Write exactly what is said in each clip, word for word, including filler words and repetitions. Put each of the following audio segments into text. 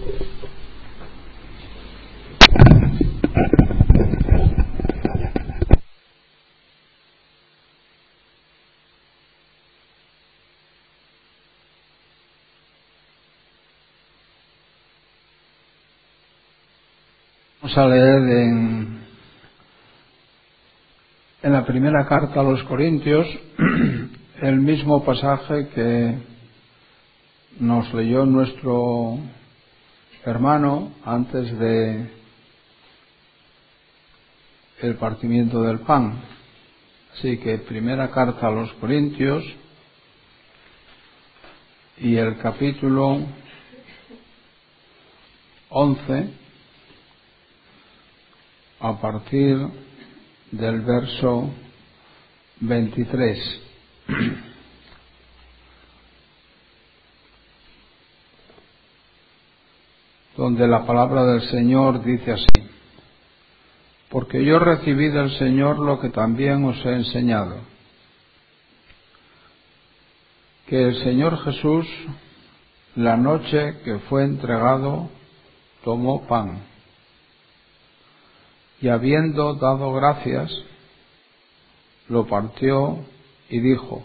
Vamos a leer en, en la primera carta a los Corintios el mismo pasaje que nos leyó nuestro hermano antes de el partimiento del pan. Así que primera carta a los Corintios y el capítulo once, a partir del verso veintitrés. Donde la palabra del Señor dice así: porque yo recibí del Señor lo que también os he enseñado, que el Señor Jesús, la noche que fue entregado, tomó pan, y habiendo dado gracias, lo partió y dijo: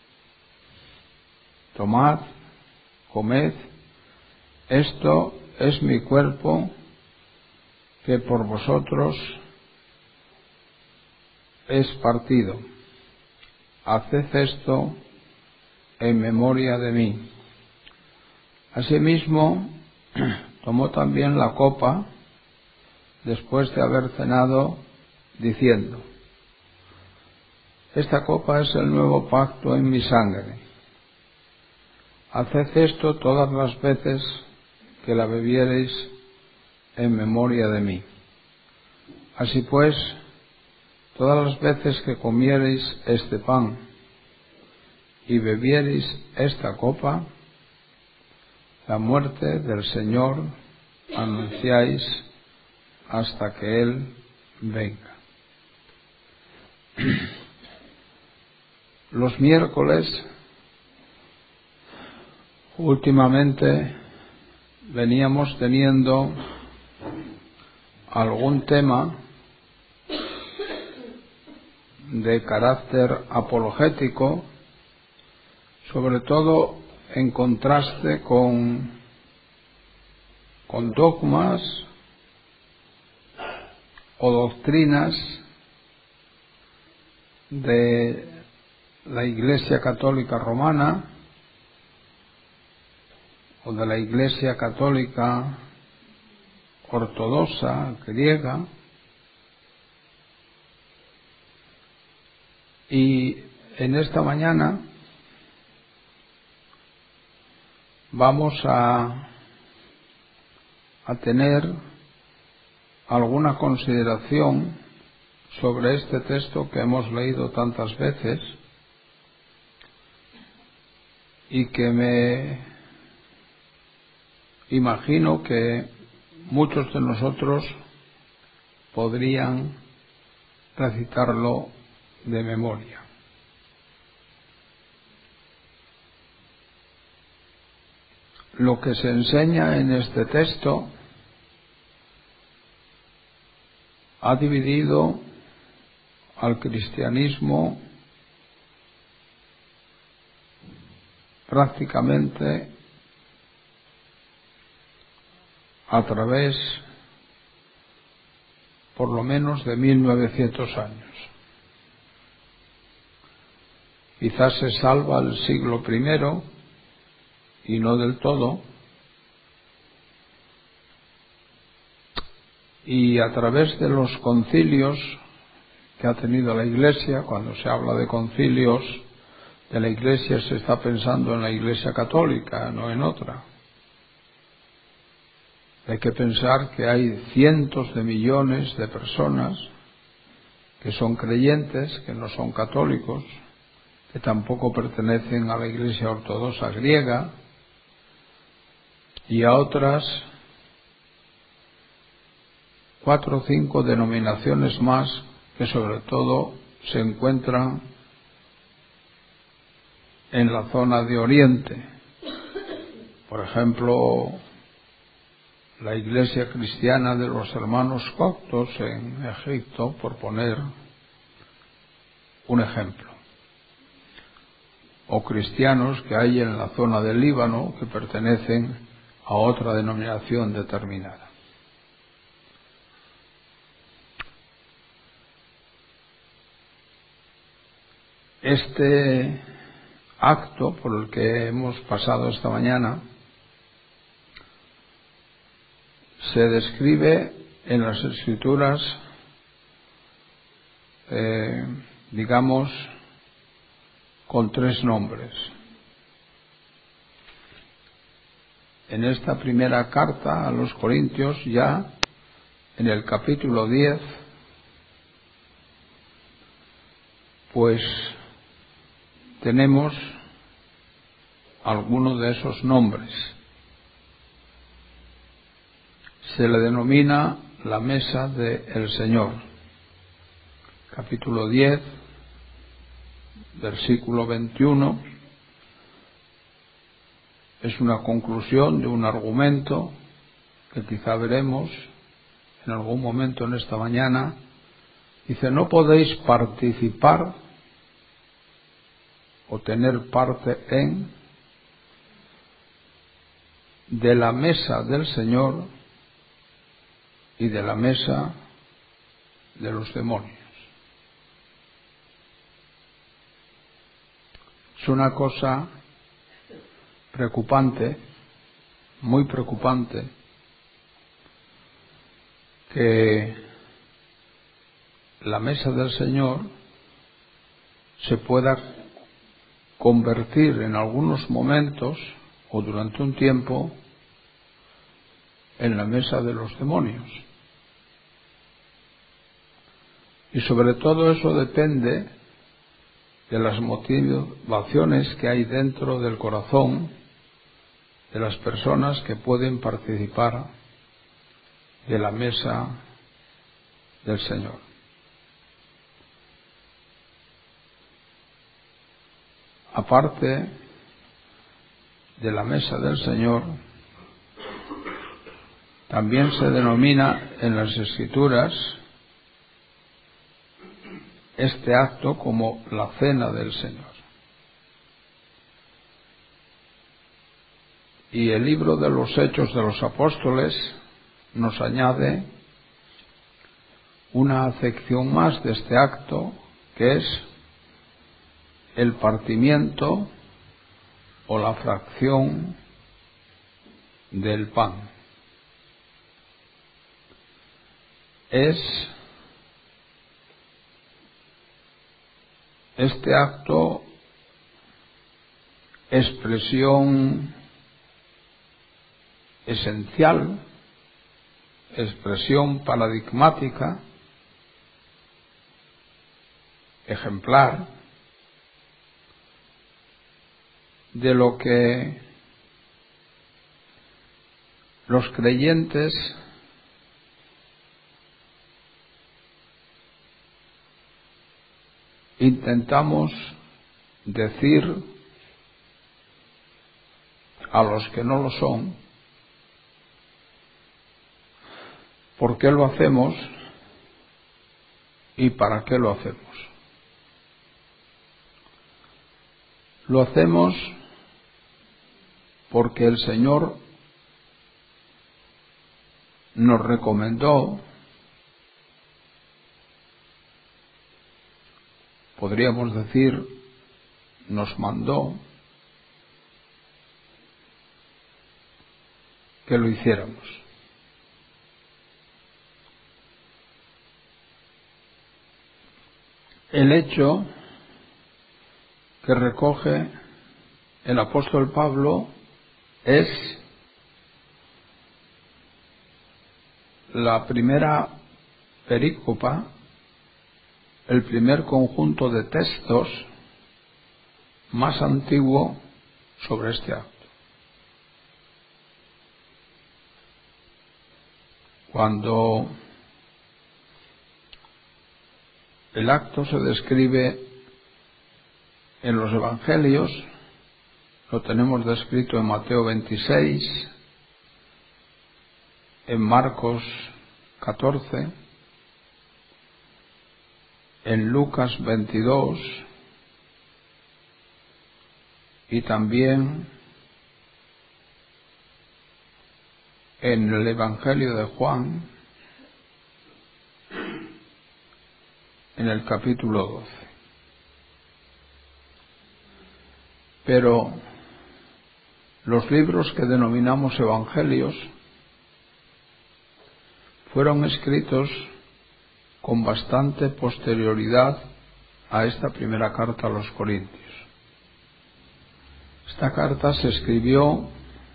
tomad, comed, esto es mi cuerpo, que por vosotros es partido. Haced esto en memoria de mí. Asimismo, tomó también la copa después de haber cenado, diciendo: esta copa es el nuevo pacto en mi sangre. Haced esto todas las veces que la bebiereis en memoria de mí. Así pues, todas las veces que comiereis este pan y bebiereis esta copa, la muerte del Señor anunciáis hasta que Él venga. Los miércoles últimamente veníamos teniendo algún tema de carácter apologético, sobre todo en contraste con, con dogmas o doctrinas de la Iglesia Católica Romana o de la Iglesia Católica Ortodoxa griega, y en esta mañana vamos a, a tener alguna consideración sobre este texto que hemos leído tantas veces y que me imagino que muchos de nosotros podrían recitarlo de memoria. Lo que se enseña en este texto ha dividido al cristianismo prácticamente a través por lo menos de mil novecientos años. Quizás se salva el siglo primero y no del todo, y a través de los concilios que ha tenido la Iglesia. Cuando se habla de concilios de la Iglesia se está pensando en la Iglesia Católica, no en otra. Hay que pensar que hay cientos de millones de personas que son creyentes, que no son católicos, que tampoco pertenecen a la Iglesia Ortodoxa griega, y a otras cuatro o cinco denominaciones más que sobre todo se encuentran en la zona de Oriente. Por ejemplo, la iglesia cristiana de los hermanos coptos en Egipto, por poner un ejemplo, o cristianos que hay en la zona del Líbano que pertenecen a otra denominación determinada. Este acto por el que hemos pasado esta mañana se describe en las Escrituras, eh, digamos, con tres nombres. En esta primera carta a los Corintios, ya en el capítulo diez, pues tenemos algunos de esos nombres. Se le denomina la mesa del Señor. Capítulo diez, versículo veintiuno, es una conclusión de un argumento que quizá veremos en algún momento en esta mañana. Dice: no podéis participar o tener parte en de la mesa del Señor y de la mesa de los demonios. Es una cosa preocupante, muy preocupante, que la mesa del Señor se pueda convertir en algunos momentos o durante un tiempo en la mesa de los demonios. Y sobre todo eso depende de las motivaciones que hay dentro del corazón de las personas que pueden participar de la mesa del Señor. Aparte de la mesa del Señor, también se denomina en las Escrituras este acto como la cena del Señor. Y el libro de los Hechos de los Apóstoles nos añade una acepción más de este acto, que es el partimiento o la fracción del pan. Es este acto expresión esencial, expresión paradigmática, ejemplar de lo que los creyentes intentamos decir a los que no lo son por qué lo hacemos y para qué lo hacemos. Lo hacemos porque el Señor nos recomendó, podríamos decir, nos mandó que lo hiciéramos. El hecho que recoge el apóstol Pablo es la primera perícopa, el primer conjunto de textos más antiguo sobre este acto. Cuando el acto se describe en los Evangelios, lo tenemos descrito en Mateo veintiséis, en Marcos catorce, en Lucas veintidós y también en el Evangelio de Juan, en el capítulo doce. Pero los libros que denominamos evangelios fueron escritos con bastante posterioridad a esta primera carta a los Corintios. Esta carta se escribió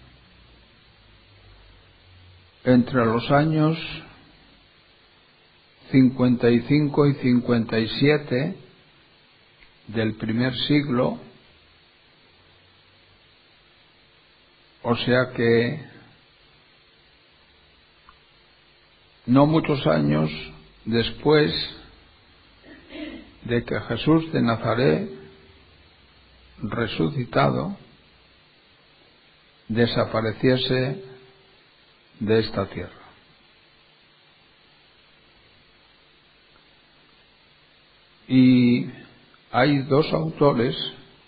entre los años cincuenta y cinco y cincuenta y siete del primer siglo, o sea que no muchos años después de que Jesús de Nazaret, resucitado, desapareciese de esta tierra. Y hay dos autores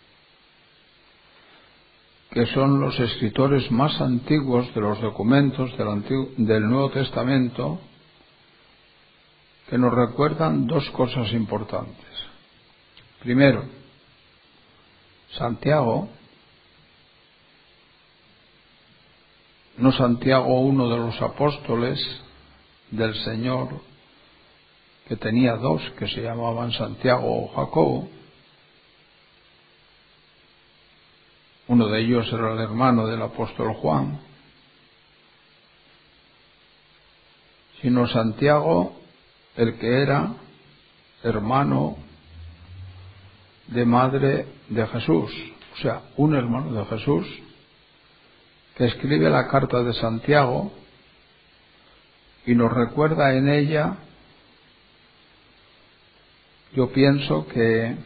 que son los escritores más antiguos de los documentos del, Antiguo, del Nuevo Testamento, que nos recuerdan dos cosas importantes. Primero, Santiago, no Santiago, uno de los apóstoles del Señor, que tenía dos, que se llamaban Santiago o Jacobo. Uno de ellos era el hermano del apóstol Juan, sino Santiago, el que era hermano de madre de Jesús, o sea, un hermano de Jesús, que escribe la carta de Santiago y nos recuerda en ella, yo pienso que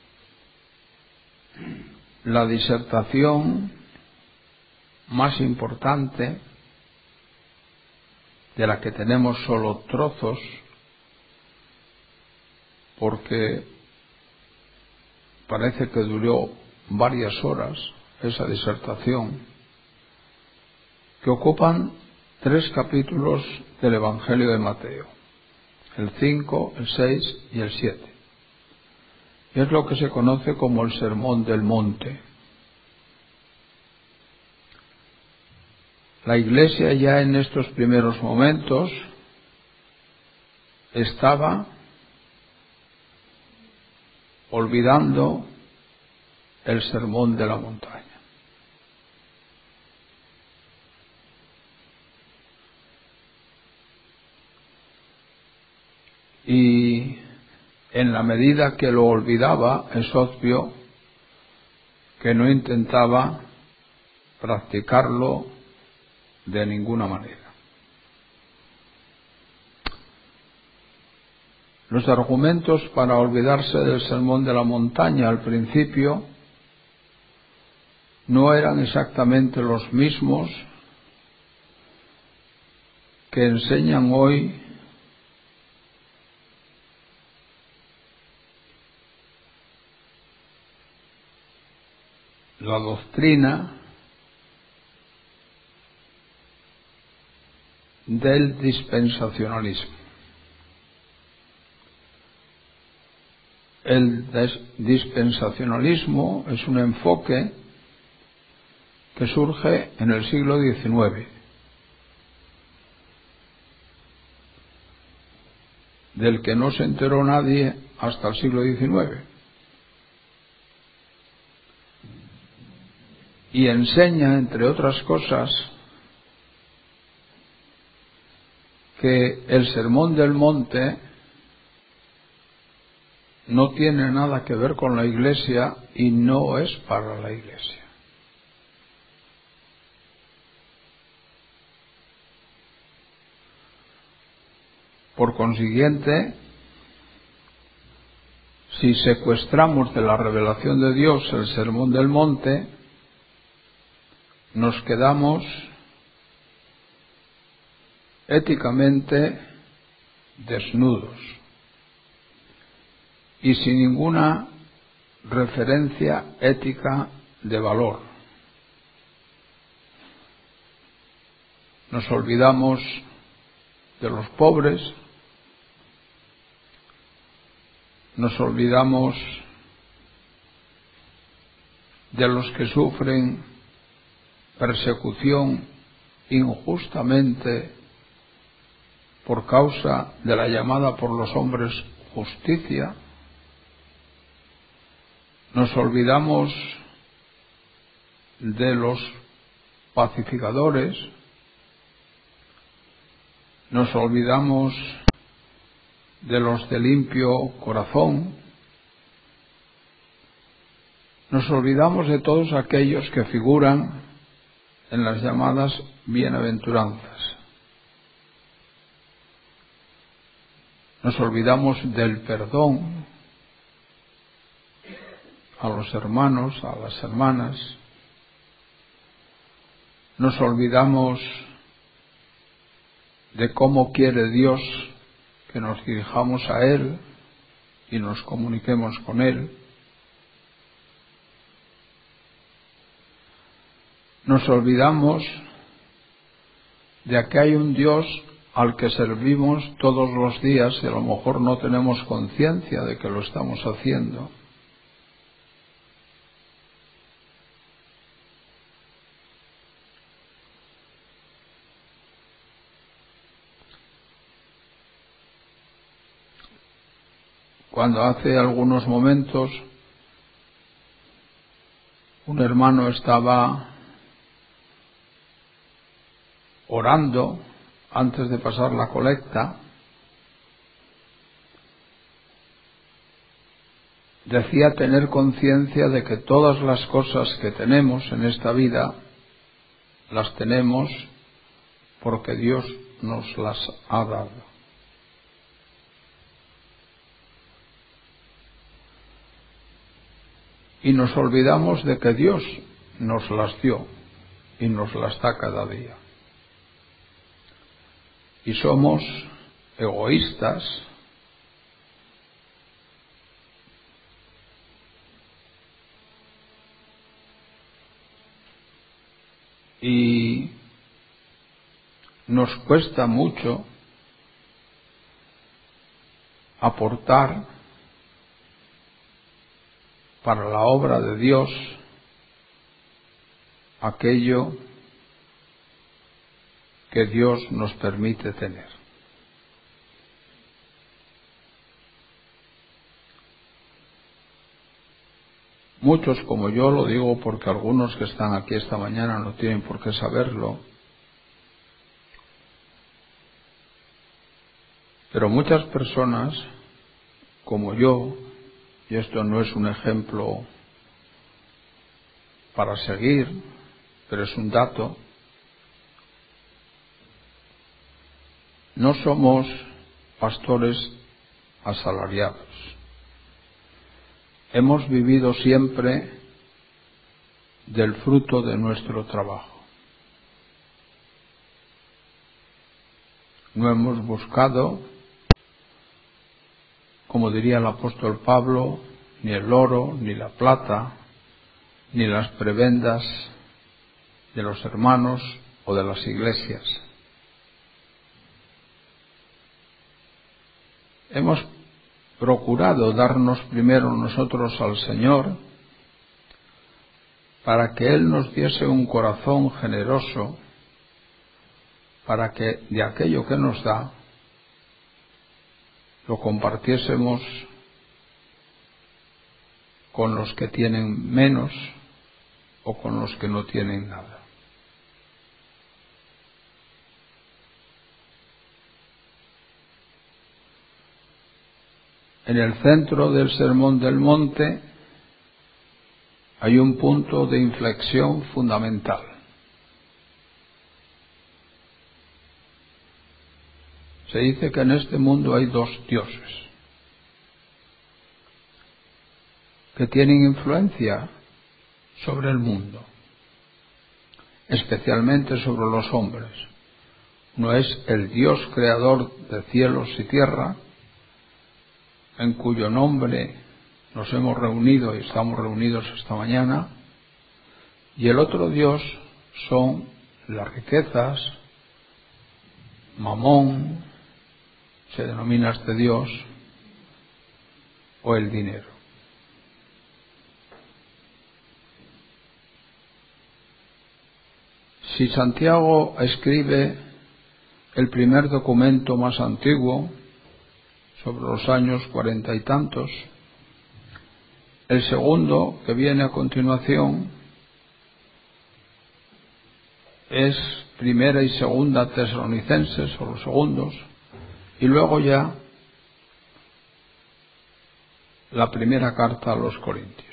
la disertación más importante, de la que tenemos solo trozos, porque parece que duró varias horas esa disertación, que ocupan tres capítulos del Evangelio de Mateo, el cinco, el seis y el siete. Es lo que se conoce como el Sermón del Monte. La Iglesia ya en estos primeros momentos estaba olvidando el Sermón de la Montaña. Y en la medida que lo olvidaba, es obvio que no intentaba practicarlo de ninguna manera. Los argumentos para olvidarse del Sermón de la Montaña al principio no eran exactamente los mismos que enseñan hoy la doctrina del dispensacionalismo. El dispensacionalismo es un enfoque que surge en el siglo diecinueve, del que no se enteró nadie hasta el siglo diecinueve, y enseña, entre otras cosas, que el Sermón del Monte no tiene nada que ver con la Iglesia y no es para la Iglesia. Por consiguiente, si secuestramos de la revelación de Dios el Sermón del Monte, nos quedamos éticamente desnudos y sin ninguna referencia ética de valor. Nos olvidamos de los pobres, nos olvidamos de los que sufren persecución injustamente por causa de la llamada por los hombres justicia. Nos olvidamos de los pacificadores, nos olvidamos de los de limpio corazón, nos olvidamos de todos aquellos que figuran en las llamadas bienaventuranzas. Nos olvidamos del perdón a los hermanos, a las hermanas. Nos olvidamos de cómo quiere Dios que nos dirijamos a Él y nos comuniquemos con Él. Nos olvidamos de que hay un Dios al que servimos todos los días y a lo mejor no tenemos conciencia de que lo estamos haciendo. Cuando hace algunos momentos un hermano estaba orando antes de pasar la colecta, decía tener conciencia de que todas las cosas que tenemos en esta vida las tenemos porque Dios nos las ha dado. Y nos olvidamos de que Dios nos las dio y nos las da cada día. Y somos egoístas y nos cuesta mucho aportar para la obra de Dios aquello que Dios nos permite tener. Muchos como yo, lo digo porque algunos que están aquí esta mañana no tienen por qué saberlo, pero muchas personas como yo, y esto no es un ejemplo para seguir, pero es un dato, no somos pastores asalariados. Hemos vivido siempre del fruto de nuestro trabajo. No hemos buscado, como diría el apóstol Pablo, ni el oro, ni la plata, ni las prebendas de los hermanos o de las iglesias. Hemos procurado darnos primero nosotros al Señor para que Él nos diese un corazón generoso, para que de aquello que nos da lo compartiésemos con los que tienen menos o con los que no tienen nada. En el centro del Sermón del Monte hay un punto de inflexión fundamental. Se dice que en este mundo hay dos dioses que tienen influencia sobre el mundo, especialmente sobre los hombres. no es el Dios creador de cielos y tierra, en cuyo nombre nos hemos reunido y estamos reunidos esta mañana, y el otro Dios son las riquezas, Mamón, se denomina este Dios, o el dinero. Si Santiago escribe el primer documento más antiguo, sobre los años cuarenta y tantos, el segundo, que viene a continuación, es primera y segunda Tesalonicenses, o los segundos, y luego ya la primera carta a los Corintios.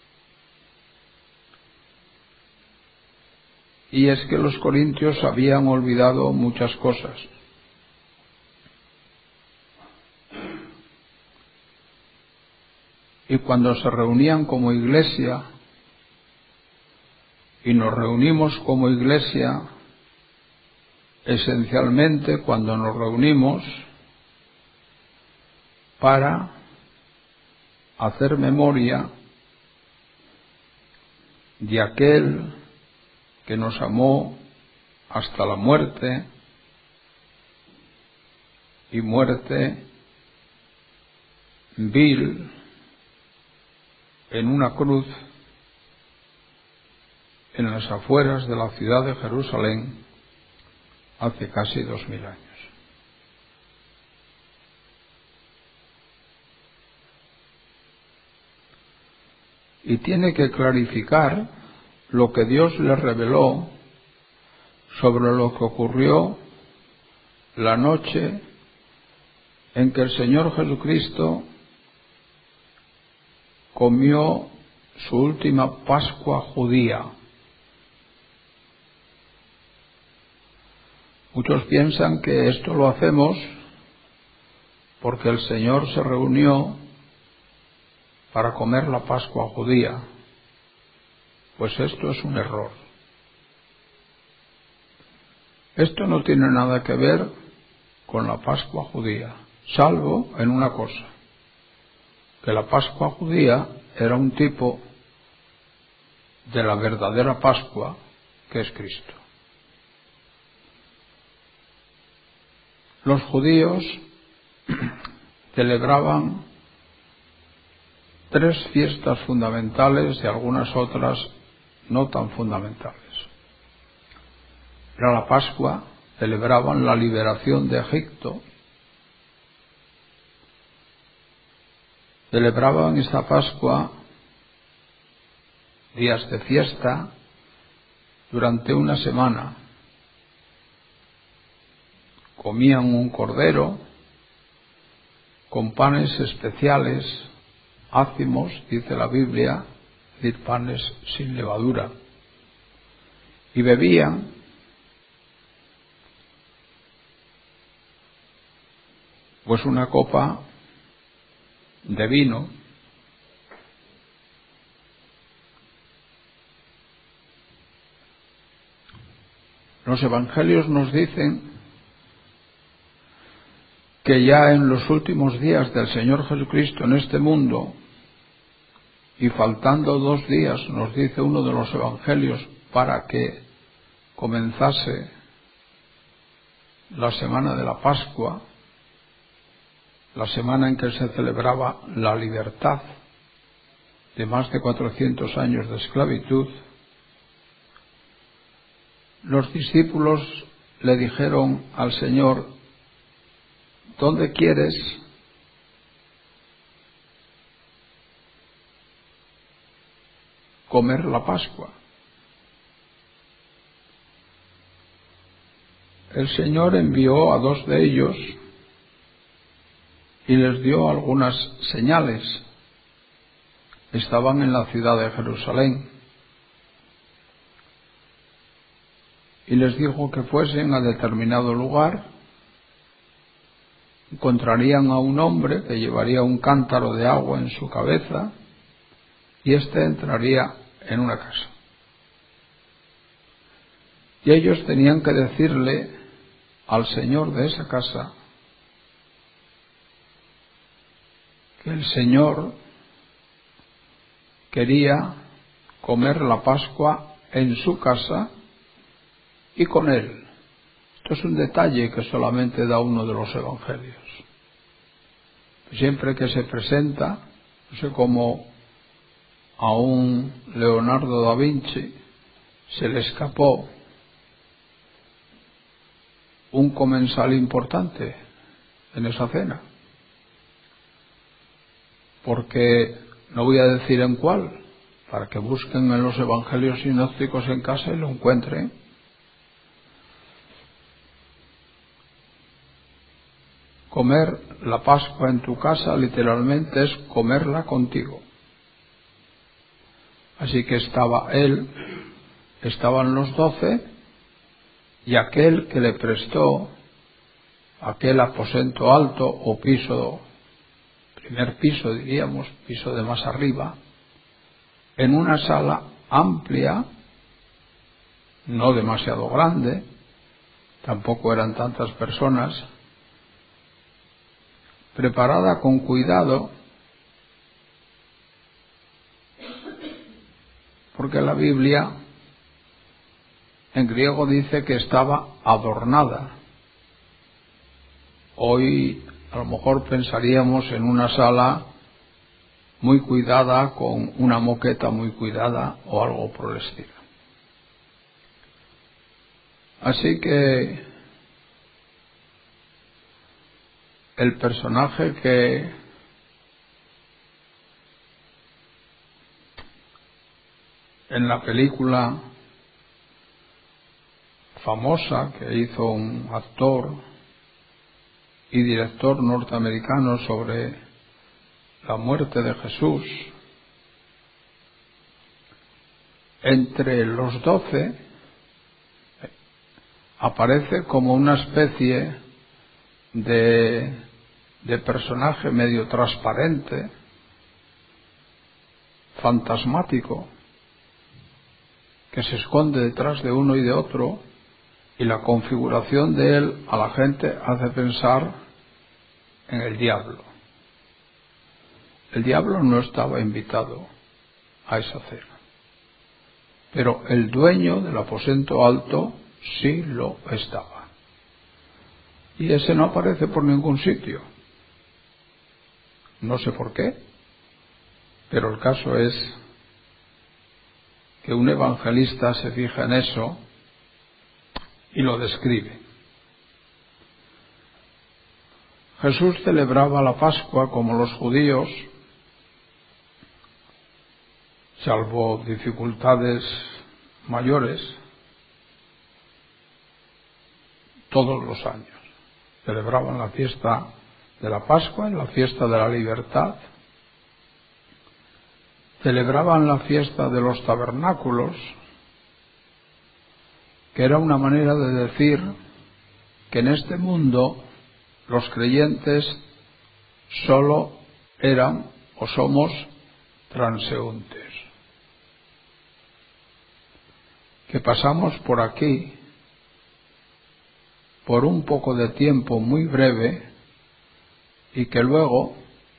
Y es que los corintios habían olvidado muchas cosas. Y cuando se reunían como iglesia, y nos reunimos como iglesia, esencialmente cuando nos reunimos para hacer memoria de aquel que nos amó hasta la muerte, y muerte vil en una cruz en las afueras de la ciudad de Jerusalén hace casi dos mil años. Y tiene que clarificar lo que Dios le reveló sobre lo que ocurrió la noche en que el Señor Jesucristo comió su última Pascua judía. Muchos piensan que esto lo hacemos porque el Señor se reunió para comer la Pascua judía. Pues esto es un error. Esto no tiene nada que ver con la Pascua judía, salvo en una cosa, que la Pascua judía era un tipo de la verdadera Pascua, que es Cristo. Los judíos celebraban tres fiestas fundamentales y algunas otras no tan fundamentales. Era la Pascua, celebraban la liberación de Egipto, celebraban esta Pascua días de fiesta durante una semana. Comían un cordero con panes especiales, ácimos, dice la Biblia, es decir, panes sin levadura, y bebían pues una copa de vino. Los evangelios nos dicen que ya en los últimos días del Señor Jesucristo en este mundo, y faltando dos días, nos dice uno de los evangelios, para que comenzase la semana de la Pascua, la semana en que se celebraba la libertad de más de cuatrocientos años de esclavitud, los discípulos le dijeron al Señor: ¿dónde quieres comer la Pascua? El Señor envió a dos de ellos y les dio algunas señales. Estaban en la ciudad de Jerusalén y les dijo que fuesen a determinado lugar, encontrarían a un hombre que llevaría un cántaro de agua en su cabeza y éste entraría en una casa. Y ellos tenían que decirle al señor de esa casa que el Señor quería comer la Pascua en su casa y con él. Esto es un detalle que solamente da uno de los evangelios. Siempre que se presenta, no sé cómo a un Leonardo da Vinci se le escapó un comensal importante en esa cena, porque no voy a decir en cuál, para que busquen en los evangelios sinópticos en casa y lo encuentren. Comer la Pascua en tu casa literalmente es comerla contigo. Así que estaba él, estaban los doce y aquel que le prestó aquel aposento alto o piso, primer piso diríamos, piso de más arriba, en una sala amplia, no demasiado grande, tampoco eran tantas personas, preparada con cuidado, porque la Biblia en griego dice que estaba adornada. Hoy a lo mejor pensaríamos en una sala muy cuidada, con una moqueta muy cuidada o algo por el estilo. Así que el personaje que en la película famosa que hizo un actor y director norteamericano sobre la muerte de Jesús, entre los doce aparece como una especie de, de personaje medio transparente, fantasmático, que se esconde detrás de uno y de otro, y la configuración de él a la gente hace pensar en el diablo. El diablo no estaba invitado a esa cena, pero el dueño del aposento alto sí lo estaba. Y ese no aparece por ningún sitio. No sé por qué, pero el caso es que un evangelista se fija en eso y lo describe. Jesús celebraba la Pascua como los judíos, salvo dificultades mayores, todos los años. Celebraban la fiesta de la Pascua, la fiesta de la libertad, celebraban la fiesta de los tabernáculos, que era una manera de decir que en este mundo los creyentes solo eran o somos transeúntes, que pasamos por aquí por un poco de tiempo muy breve y que luego,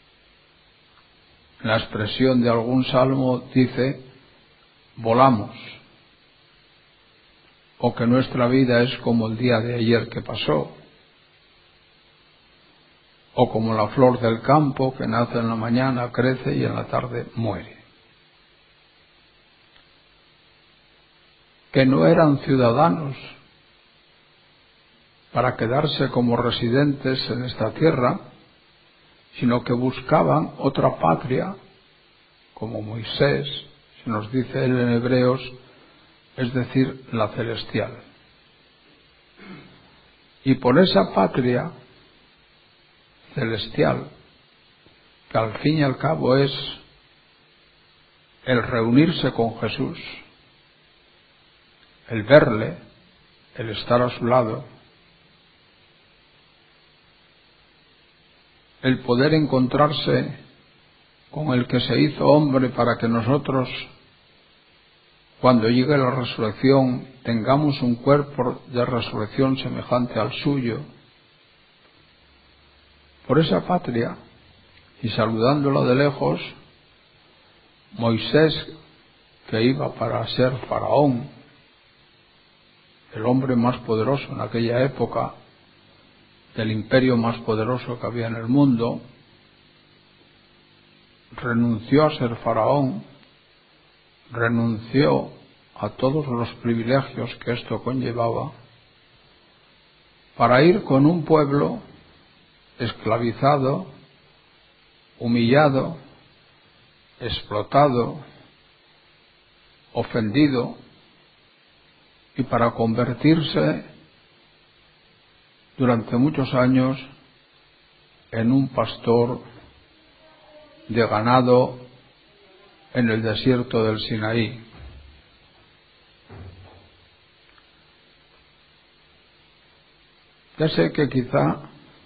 la expresión de algún salmo dice, volamos, o que nuestra vida es como el día de ayer que pasó, o como la flor del campo que nace en la mañana, crece y en la tarde muere. Que no eran ciudadanos para quedarse como residentes en esta tierra, sino que buscaban otra patria, como Moisés, se nos dice él en Hebreos, es decir, la celestial. Y por esa patria celestial, que al fin y al cabo es el reunirse con Jesús, el verle, el estar a su lado, el poder encontrarse con el que se hizo hombre para que nosotros cuando llegue la resurrección, tengamos un cuerpo de resurrección semejante al suyo. Por esa patria, y saludándola de lejos, Moisés, que iba para ser faraón, el hombre más poderoso en aquella época, del imperio más poderoso que había en el mundo, renunció a ser faraón, renunció a todos los privilegios que esto conllevaba, para ir con un pueblo esclavizado, humillado, explotado, ofendido, y para convertirse durante muchos años en un pastor de ganado en el desierto del Sinaí. Ya sé que quizá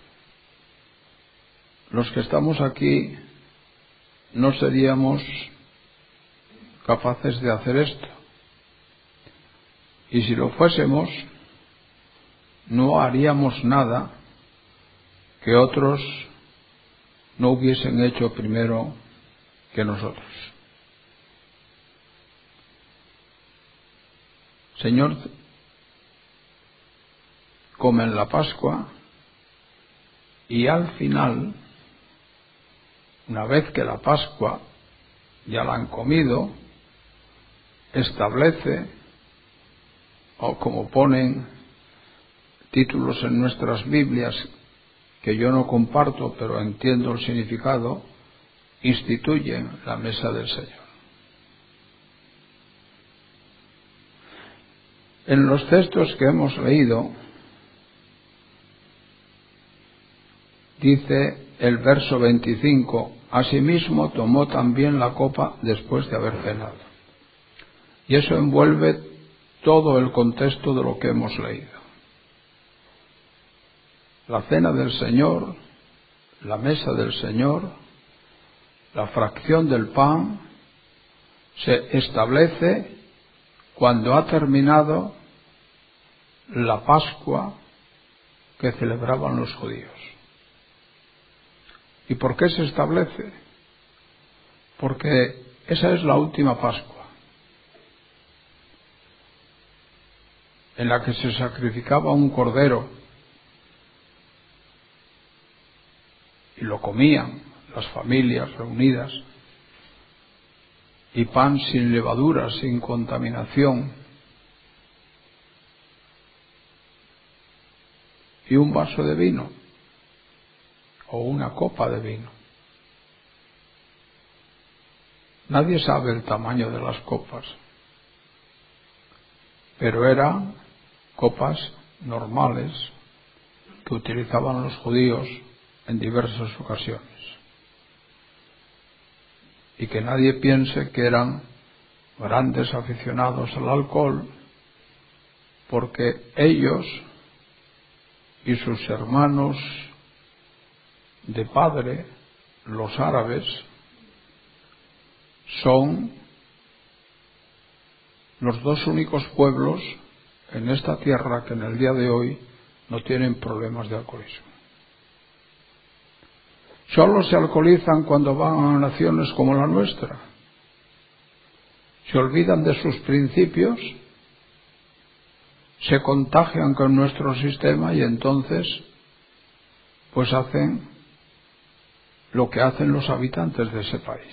los que estamos aquí no seríamos capaces de hacer esto. Y si lo fuésemos, no haríamos nada que otros no hubiesen hecho primero que nosotros. Señor, comen la Pascua y al final, una vez que la Pascua ya la han comido, establece, o como ponen títulos en nuestras Biblias que yo no comparto, pero entiendo el significado, instituyen la mesa del Señor. En los textos que hemos leído, dice el verso veinticinco, asimismo tomó también la copa después de haber cenado. Y eso envuelve todo el contexto de lo que hemos leído. La cena del Señor, la mesa del Señor, la fracción del pan, se establece cuando ha terminado la Pascua que celebraban los judíos. ¿Y por qué se establece? Porque esa es la última Pascua, en la que se sacrificaba un cordero y lo comían las familias reunidas, y pan sin levadura, sin contaminación, y un vaso de vino o una copa de vino. Nadie sabe el tamaño de las copas, pero eran copas normales que utilizaban los judíos en diversas ocasiones. Y que nadie piense que eran grandes aficionados al alcohol, porque ellos y sus hermanos de padre, los árabes, son los dos únicos pueblos en esta tierra que en el día de hoy no tienen problemas de alcoholismo. Solo se alcoholizan cuando van a naciones como la nuestra. Se olvidan de sus principios, se contagian con nuestro sistema y entonces pues hacen lo que hacen los habitantes de ese país.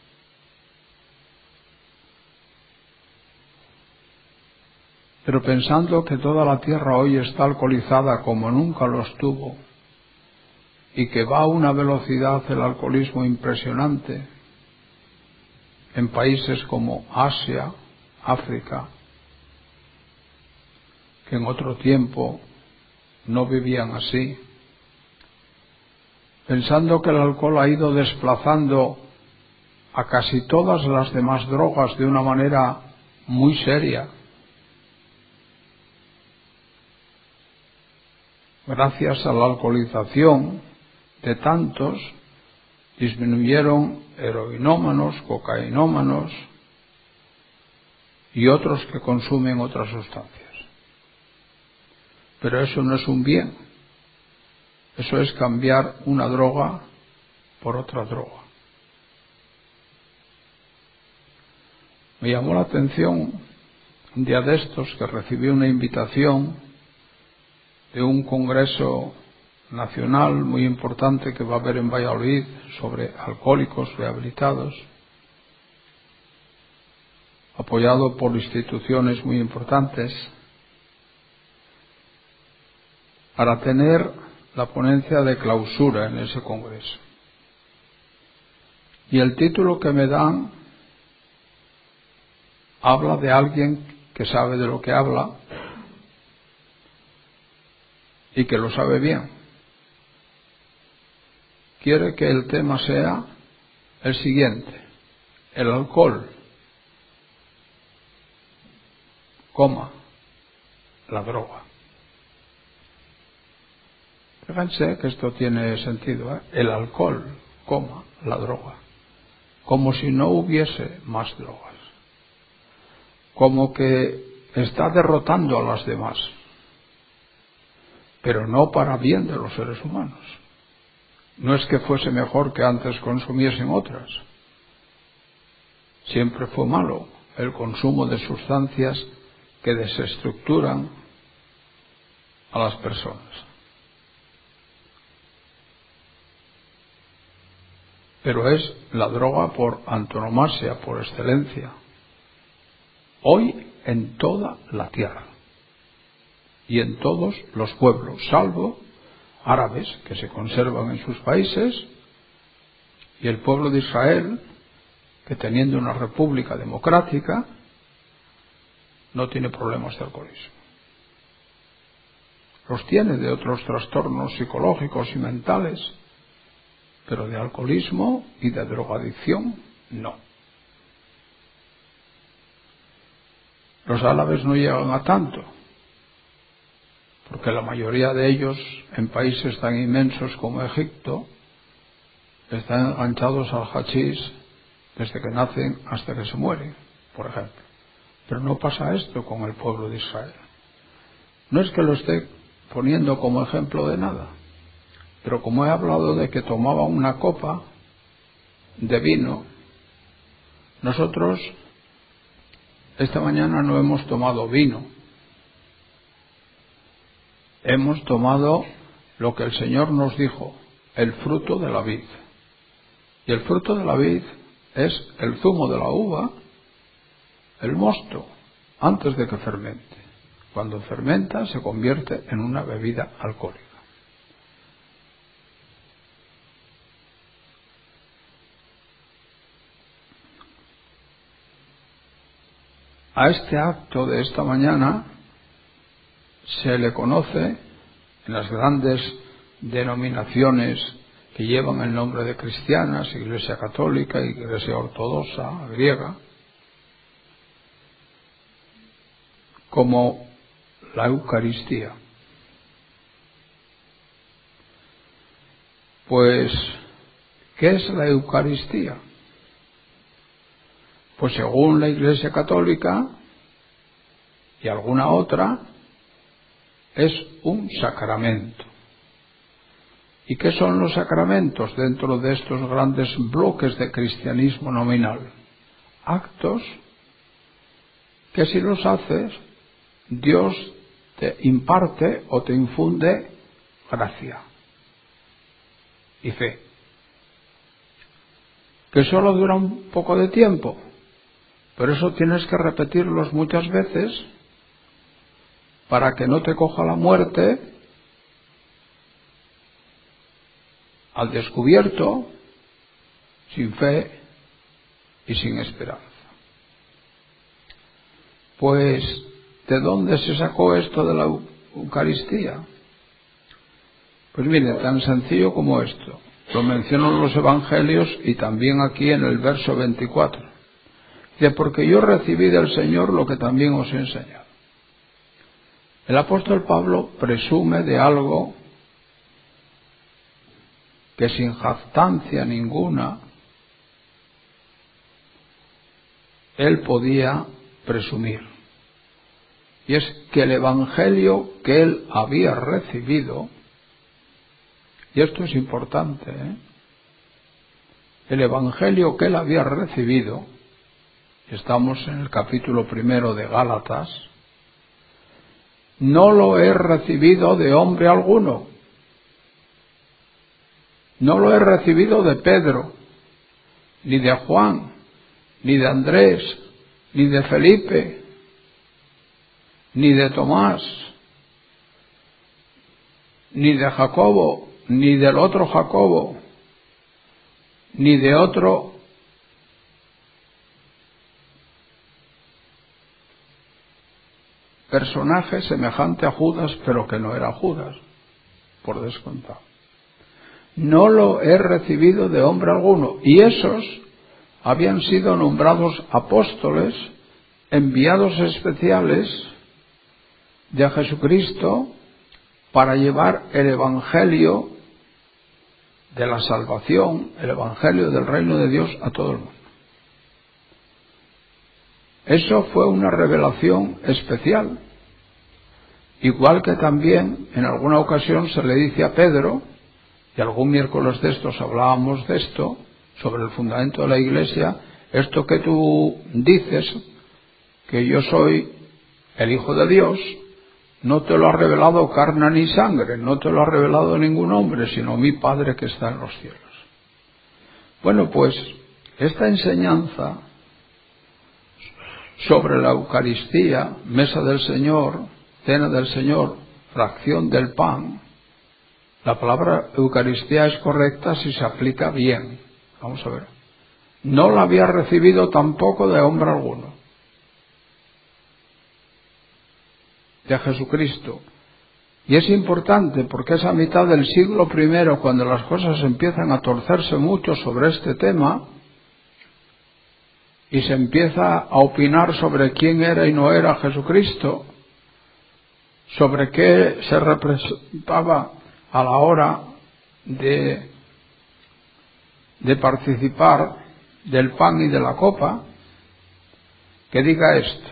Pero pensando que toda la tierra hoy está alcoholizada como nunca lo estuvo, y que va a una velocidad el alcoholismo impresionante en países como Asia, África, que en otro tiempo no vivían así, pensando que el alcohol ha ido desplazando a casi todas las demás drogas de una manera muy seria, gracias a la alcoholización de tantos, disminuyeron heroinómanos, cocainómanos y otros que consumen otras sustancias. Pero eso no es un bien, eso es cambiar una droga por otra droga. Me llamó la atención un día de estos que recibí una invitación de un congreso nacional muy importante que va a haber en Valladolid sobre alcohólicos rehabilitados, apoyado por instituciones muy importantes, para tener la ponencia de clausura en ese congreso. Y el título que me dan habla de alguien que sabe de lo que habla y que lo sabe bien. Quiere que el tema sea el siguiente: el alcohol, coma, la droga. Fíjense que esto tiene sentido, ¿eh? El alcohol, coma, la droga. Como si no hubiese más drogas. Como que está derrotando a las demás. Pero no para bien de los seres humanos. No es que fuese mejor que antes consumiesen otras. Siempre fue malo el consumo de sustancias que desestructuran a las personas. Pero es la droga por antonomasia, por excelencia, hoy en toda la tierra y en todos los pueblos, salvo árabes que se conservan en sus países, y el pueblo de Israel, que teniendo una república democrática no tiene problemas de alcoholismo. Los tiene de otros trastornos psicológicos y mentales, pero de alcoholismo y de drogadicción no. Los árabes no llegan a tanto, porque la mayoría de ellos, en países tan inmensos como Egipto, están enganchados al hachís desde que nacen hasta que se mueren, por ejemplo. Pero no pasa esto con el pueblo de Israel. No es que lo esté poniendo como ejemplo de nada, pero como he hablado de que tomaban una copa de vino, nosotros esta mañana no hemos tomado vino, hemos tomado lo que el Señor nos dijo, el fruto de la vid. Y el fruto de la vid es el zumo de la uva, el mosto, antes de que fermente. Cuando fermenta se convierte en una bebida alcohólica. A este acto de esta mañana se le conoce en las grandes denominaciones que llevan el nombre de cristianas, Iglesia Católica, Iglesia Ortodoxa, griega, como la Eucaristía. Pues, ¿qué es la Eucaristía? Pues según la Iglesia Católica y alguna otra, es un sacramento. ¿Y qué son los sacramentos dentro de estos grandes bloques de cristianismo nominal? Actos que si los haces, Dios te imparte o te infunde gracia y fe. Que solo dura un poco de tiempo, pero eso tienes que repetirlos muchas veces para que no te coja la muerte al descubierto, sin fe y sin esperanza. Pues, ¿de dónde se sacó esto de la Eucaristía? Pues mire, tan sencillo como esto. Lo mencionan los evangelios y también aquí en el verso veinticuatro. Dice, porque yo recibí del Señor lo que también os he enseñado. El apóstol Pablo presume de algo que sin jactancia ninguna él podía presumir. Y es que el Evangelio que él había recibido, y esto es importante, ¿eh? el Evangelio que él había recibido, estamos en el capítulo primero de Gálatas, no lo he recibido de hombre alguno, no lo he recibido de Pedro, ni de Juan, ni de Andrés, ni de Felipe, ni de Tomás, ni de Jacobo, ni del otro Jacobo, ni de otro personaje semejante a Judas, pero que no era Judas, por descontado. No lo he recibido de hombre alguno. Y esos habían sido nombrados apóstoles, enviados especiales de Jesucristo para llevar el Evangelio de la salvación, el Evangelio del reino de Dios a todo el mundo. Eso fue una revelación especial. Igual que también en alguna ocasión se le dice a Pedro, y algún miércoles de estos hablábamos de esto, sobre el fundamento de la Iglesia, esto que tú dices, que yo soy el Hijo de Dios, no te lo ha revelado carne ni sangre, no te lo ha revelado ningún hombre, sino mi Padre que está en los cielos. Bueno, pues esta enseñanza sobre la Eucaristía, mesa del Señor, cena del Señor, fracción del pan, la palabra Eucaristía es correcta si se aplica bien. Vamos a ver. No la había recibido tampoco de hombre alguno, de Jesucristo. Y es importante porque es a mitad del siglo primero, cuando las cosas empiezan a torcerse mucho sobre este tema y se empieza a opinar sobre quién era y no era Jesucristo, sobre qué se representaba a la hora de, de participar del pan y de la copa, que diga esto.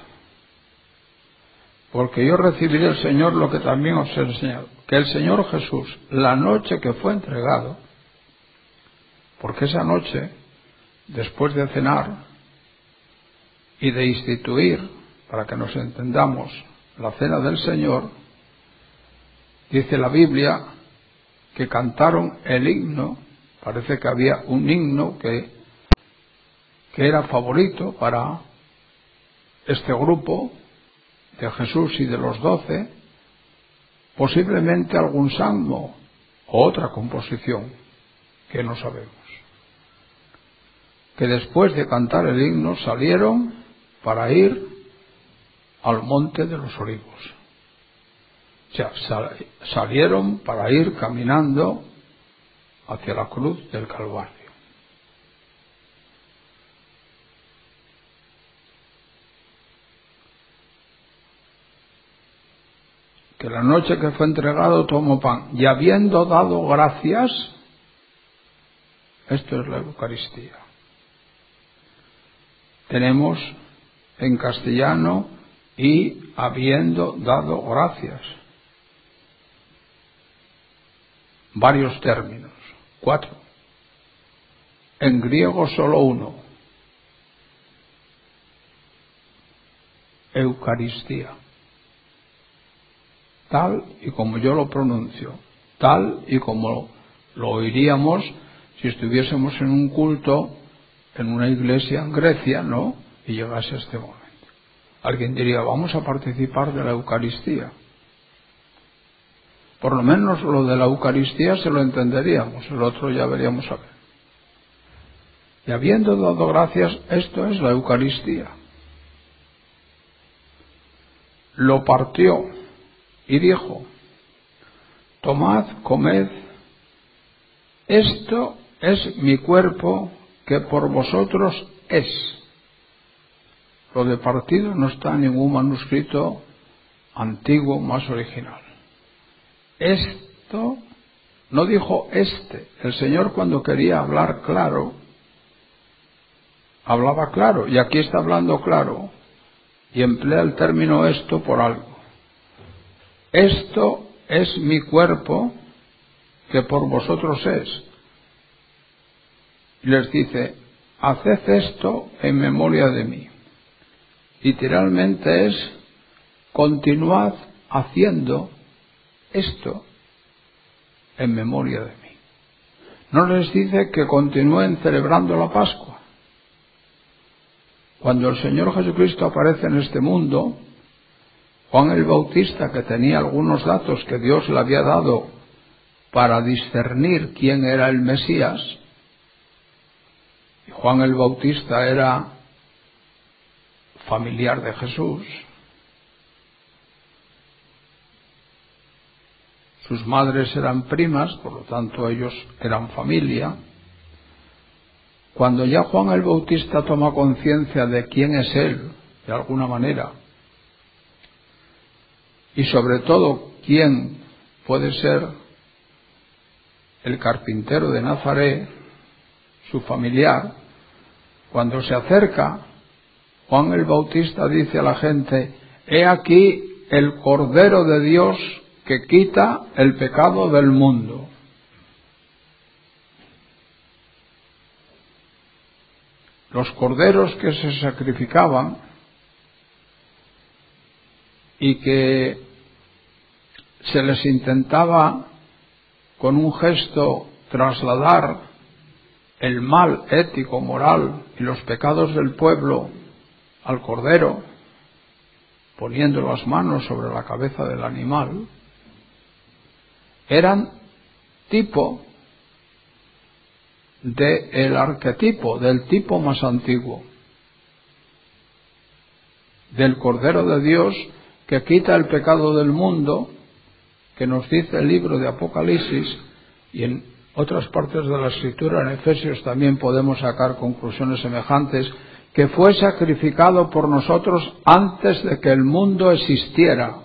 Porque yo recibí del Señor lo que también os he enseñado, que el Señor Jesús, la noche que fue entregado, porque esa noche, después de cenar y de instituir, para que nos entendamos, la cena del Señor, dice la Biblia que cantaron el himno, parece que había un himno que, que era favorito para este grupo de Jesús y de los doce, posiblemente algún salmo o otra composición que no sabemos. Que después de cantar el himno salieron para ir al monte de los olivos. O sea, sal, salieron para ir caminando hacia la cruz del Calvario. Que la noche que fue entregado tomó pan y habiendo dado gracias, esto es la Eucaristía. Tenemos en castellano y habiendo dado gracias. Varios términos, cuatro. En griego solo uno. Eucaristía. Tal y como yo lo pronuncio, tal y como lo oiríamos si estuviésemos en un culto en una iglesia en Grecia, ¿no? Y llegase a este momento. Alguien diría, vamos a participar de la Eucaristía. Por lo menos lo de la Eucaristía se lo entenderíamos, el otro ya veríamos a ver. Y habiendo dado gracias, esto es la Eucaristía. Lo partió y dijo, tomad, comed, esto es mi cuerpo que por vosotros es. Lo de partido no está en ningún manuscrito antiguo más original. Esto, no dijo este. El Señor cuando quería hablar claro, hablaba claro, y aquí está hablando claro. y emplea el término esto por algo. Esto es mi cuerpo que por vosotros es. Y les dice, haced esto en memoria de mí. Literalmente es, continuad haciendo esto en memoria de mí. No les dice que continúen celebrando la Pascua. Cuando el Señor Jesucristo aparece en este mundo, Juan el Bautista, que tenía algunos datos que Dios le había dado para discernir quién era el Mesías, y Juan el Bautista era familiar de Jesús, sus madres eran primas, por lo tanto ellos eran familia. Cuando ya Juan el Bautista toma conciencia de quién es él, de alguna manera, y sobre todo quién puede ser el carpintero de Nazaret, su familiar, cuando se acerca, Juan el Bautista dice a la gente, he aquí el Cordero de Dios que quita el pecado del mundo. Los corderos que se sacrificaban y que se les intentaba con un gesto trasladar el mal ético, moral y los pecados del pueblo al cordero, poniendo las manos sobre la cabeza del animal, eran tipo del arquetipo, del tipo más antiguo, del Cordero de Dios que quita el pecado del mundo, que nos dice el libro de Apocalipsis, y en otras partes de la Escritura, en Efesios también podemos sacar conclusiones semejantes, que fue sacrificado por nosotros antes de que el mundo existiera.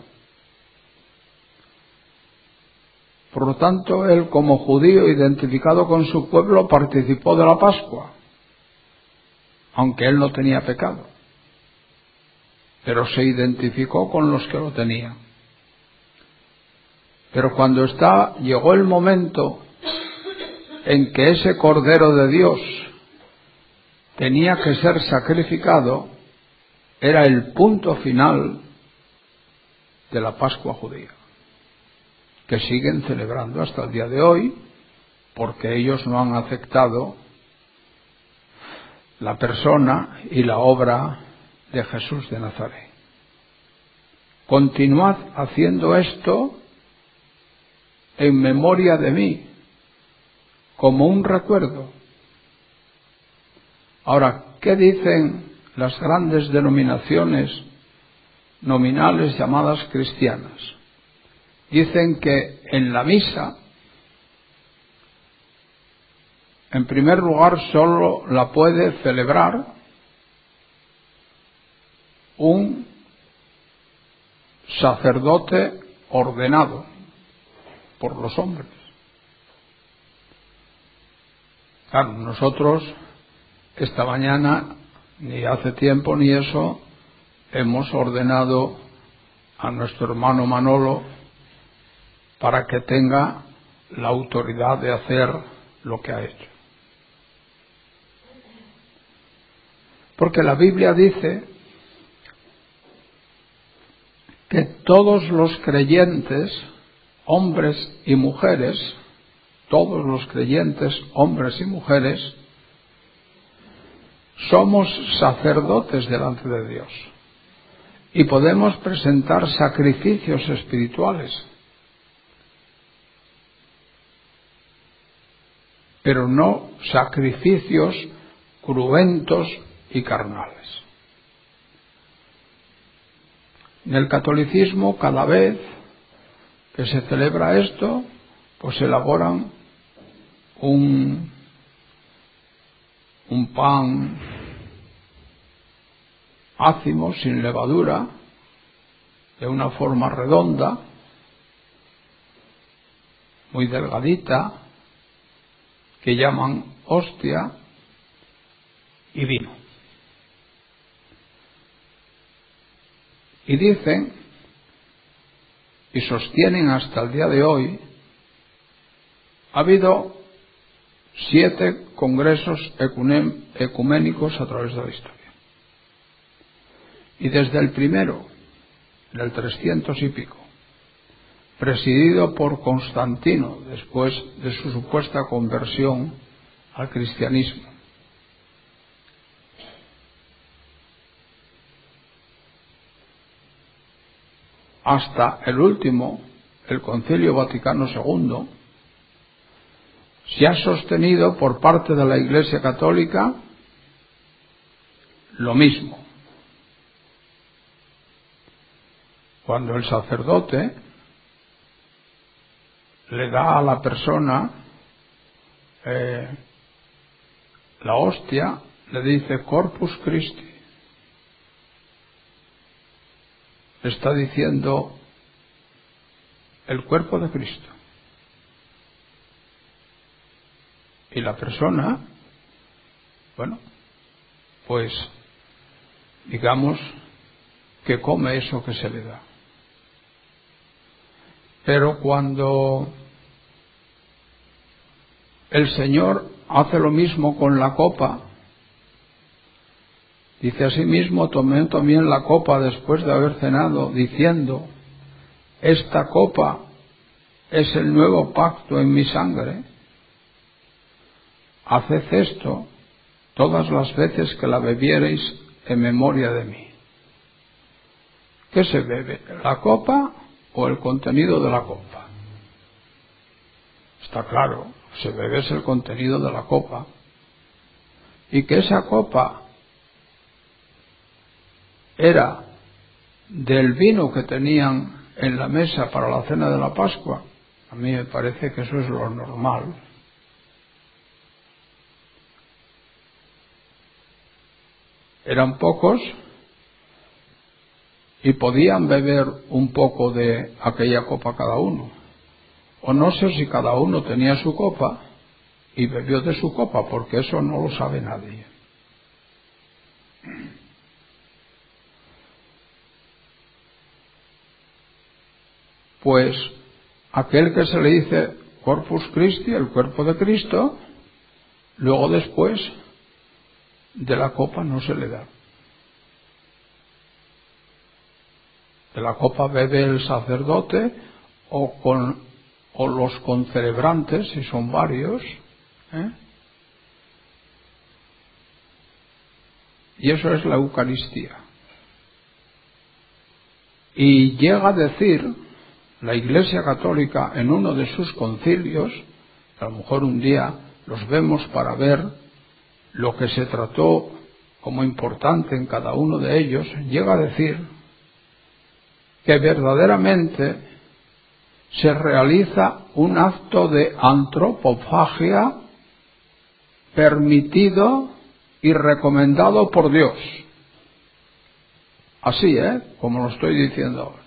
Por lo tanto, él como judío identificado con su pueblo participó de la Pascua, aunque él no tenía pecado, pero se identificó con los que lo tenían. Pero cuando está, llegó el momento en que ese Cordero de Dios tenía que ser sacrificado, era el punto final de la Pascua judía, que siguen celebrando hasta el día de hoy, porque ellos no han aceptado la persona y la obra de Jesús de Nazaret. Continuad haciendo esto en memoria de mí, como un recuerdo. Ahora, ¿qué dicen las grandes denominaciones nominales llamadas cristianas? Dicen que en la misa, en primer lugar, solo la puede celebrar un sacerdote ordenado por los hombres. Claro, nosotros esta mañana, ni hace tiempo ni eso, hemos ordenado a nuestro hermano Manolo para que tenga la autoridad de hacer lo que ha hecho. Porque la Biblia dice que todos los creyentes, hombres y mujeres, todos los creyentes, hombres y mujeres, somos sacerdotes delante de Dios y podemos presentar sacrificios espirituales, pero no sacrificios cruentos y carnales. En el catolicismo, cada vez que se celebra esto, pues elaboran un, un pan ácimo, sin levadura, de una forma redonda, muy delgadita, que llaman hostia y vino. Y dicen, y sostienen hasta el día de hoy, ha habido siete congresos ecuménicos a través de la historia. Y desde el primero, del trescientos y pico, presidido por Constantino, después de su supuesta conversión al cristianismo, hasta el último, el Concilio Vaticano segundo, se ha sostenido por parte de la Iglesia Católica lo mismo. Cuando el sacerdote le da a la persona eh, la hostia, le dice Corpus Christi. Está diciendo el cuerpo de Cristo. Y la persona, bueno, pues digamos que come eso que se le da. Pero cuando el Señor hace lo mismo con la copa, dice asimismo, tomé también la copa después de haber cenado, diciendo, esta copa es el nuevo pacto en mi sangre. Haced esto todas las veces que la bebiereis en memoria de mí. ¿Qué se bebe? ¿La copa o el contenido de la copa? Está claro, se bebe es el contenido de la copa. Y que esa copa era del vino que tenían en la mesa para la cena de la Pascua, a mí me parece que eso es lo normal. Eran pocos y podían beber un poco de aquella copa cada uno. O no sé si cada uno tenía su copa y bebió de su copa, porque eso no lo sabe nadie. Pues aquel que se le dice Corpus Christi, el cuerpo de Cristo, luego después de la copa no se le da. De la copa bebe el sacerdote o con o los concelebrantes, si son varios, ¿eh? Y eso es la Eucaristía. Y llega a decir la Iglesia Católica en uno de sus concilios, a lo mejor un día los vemos para ver lo que se trató como importante en cada uno de ellos, llega a decir que verdaderamente se realiza un acto de antropofagia permitido y recomendado por Dios. Así, ¿eh? Como lo estoy diciendo ahora.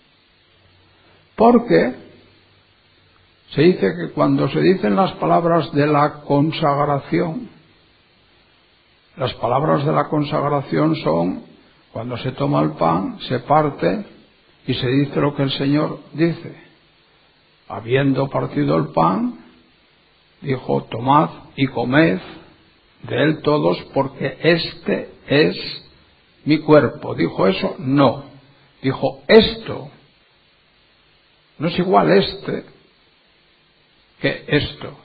Porque se dice que cuando se dicen las palabras de la consagración, las palabras de la consagración son cuando se toma el pan, se parte y se dice lo que el Señor dice. Habiendo partido el pan, dijo, tomad y comed de él todos, porque este es mi cuerpo. ¿Dijo eso? No. Dijo, esto. No es igual este que esto.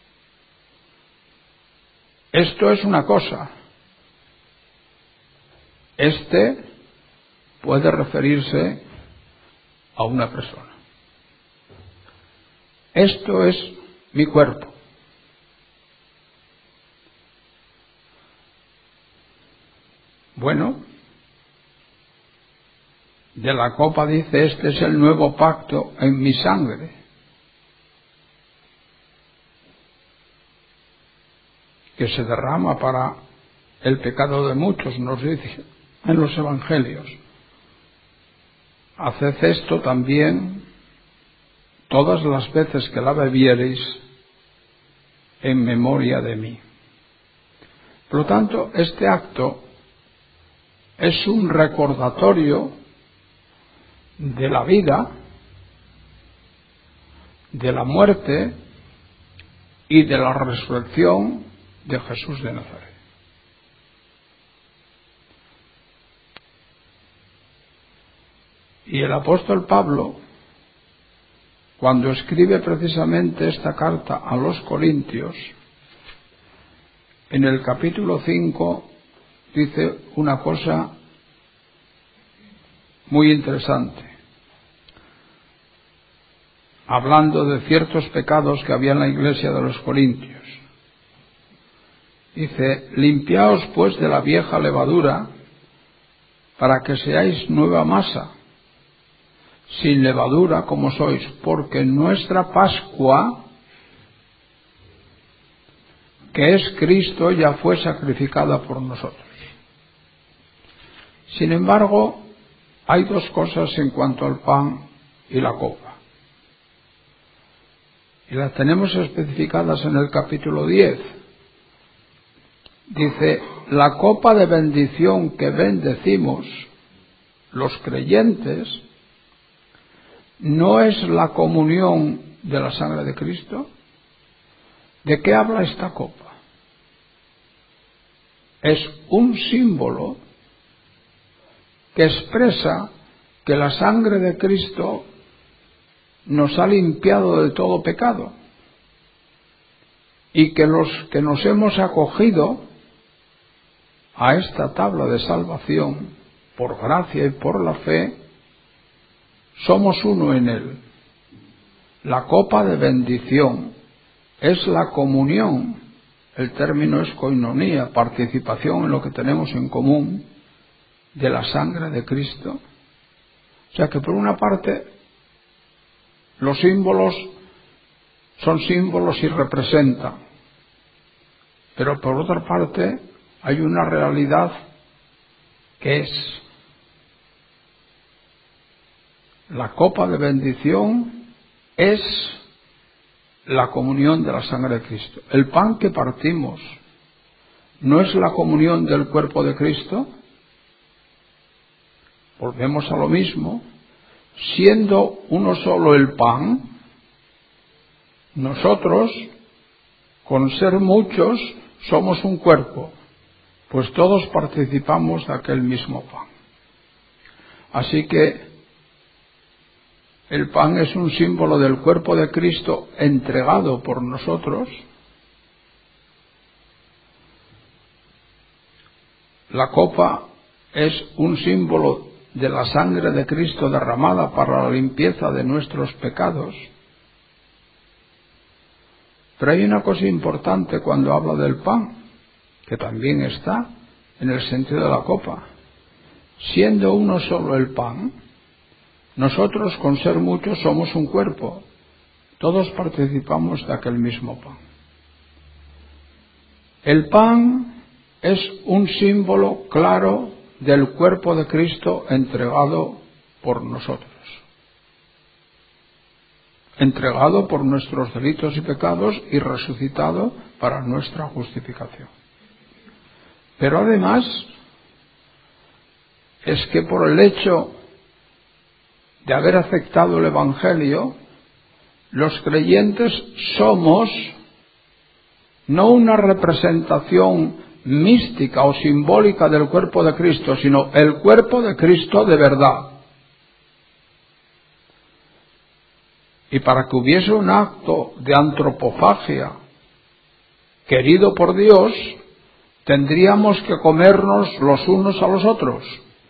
Esto es una cosa. Este puede referirse a una persona. Esto es mi cuerpo. Bueno, de la copa dice, este es el nuevo pacto en mi sangre. Que se derrama para el pecado de muchos, nos dice en los evangelios. Haced esto también todas las veces que la bebiereis en memoria de mí. Por lo tanto, este acto es un recordatorio de la vida, de la muerte y de la resurrección de Jesús de Nazaret. Y el apóstol Pablo, cuando escribe precisamente esta carta a los Corintios, en el capítulo cinco dice una cosa muy interesante, hablando de ciertos pecados que había en la iglesia de los Corintios. Dice: limpiaos pues de la vieja levadura, para que seáis nueva masa, sin levadura como sois, porque nuestra Pascua, que es Cristo, ya fue sacrificada por nosotros. Sin embargo, hay dos cosas en cuanto al pan y la copa, y las tenemos especificadas en el capítulo diez. Dice: la copa de bendición que bendecimos los creyentes, ¿no es la comunión de la sangre de Cristo? ¿De qué habla esta copa? Es un símbolo que expresa que la sangre de Cristo nos ha limpiado de todo pecado, y que los que nos hemos acogido a esta tabla de salvación por gracia y por la fe, somos uno en él. La copa de bendición es la comunión, el término es koinonía, participación en lo que tenemos en común de la sangre de Cristo. O sea que por una parte los símbolos son símbolos y representan, pero por otra parte hay una realidad que es la copa de bendición, es la comunión de la sangre de Cristo. El pan que partimos no es la comunión del cuerpo de Cristo. Volvemos a lo mismo. Siendo uno solo el pan, nosotros, con ser muchos, somos un cuerpo, pues todos participamos de aquel mismo pan. Así que el pan es un símbolo del cuerpo de Cristo entregado por nosotros. La copa es un símbolo de la sangre de Cristo derramada para la limpieza de nuestros pecados. Pero hay una cosa importante cuando habla del pan, que también está en el sentido de la copa. Siendo uno solo el pan, nosotros, con ser muchos, somos un cuerpo. Todos participamos de aquel mismo pan. El pan es un símbolo claro del cuerpo de Cristo entregado por nosotros. Entregado por nuestros delitos y pecados y resucitado para nuestra justificación. Pero además, es que por el hecho de haber aceptado el Evangelio, los creyentes somos no una representación mística o simbólica del cuerpo de Cristo, sino el cuerpo de Cristo de verdad. Y para que hubiese un acto de antropofagia querido por Dios, tendríamos que comernos los unos a los otros.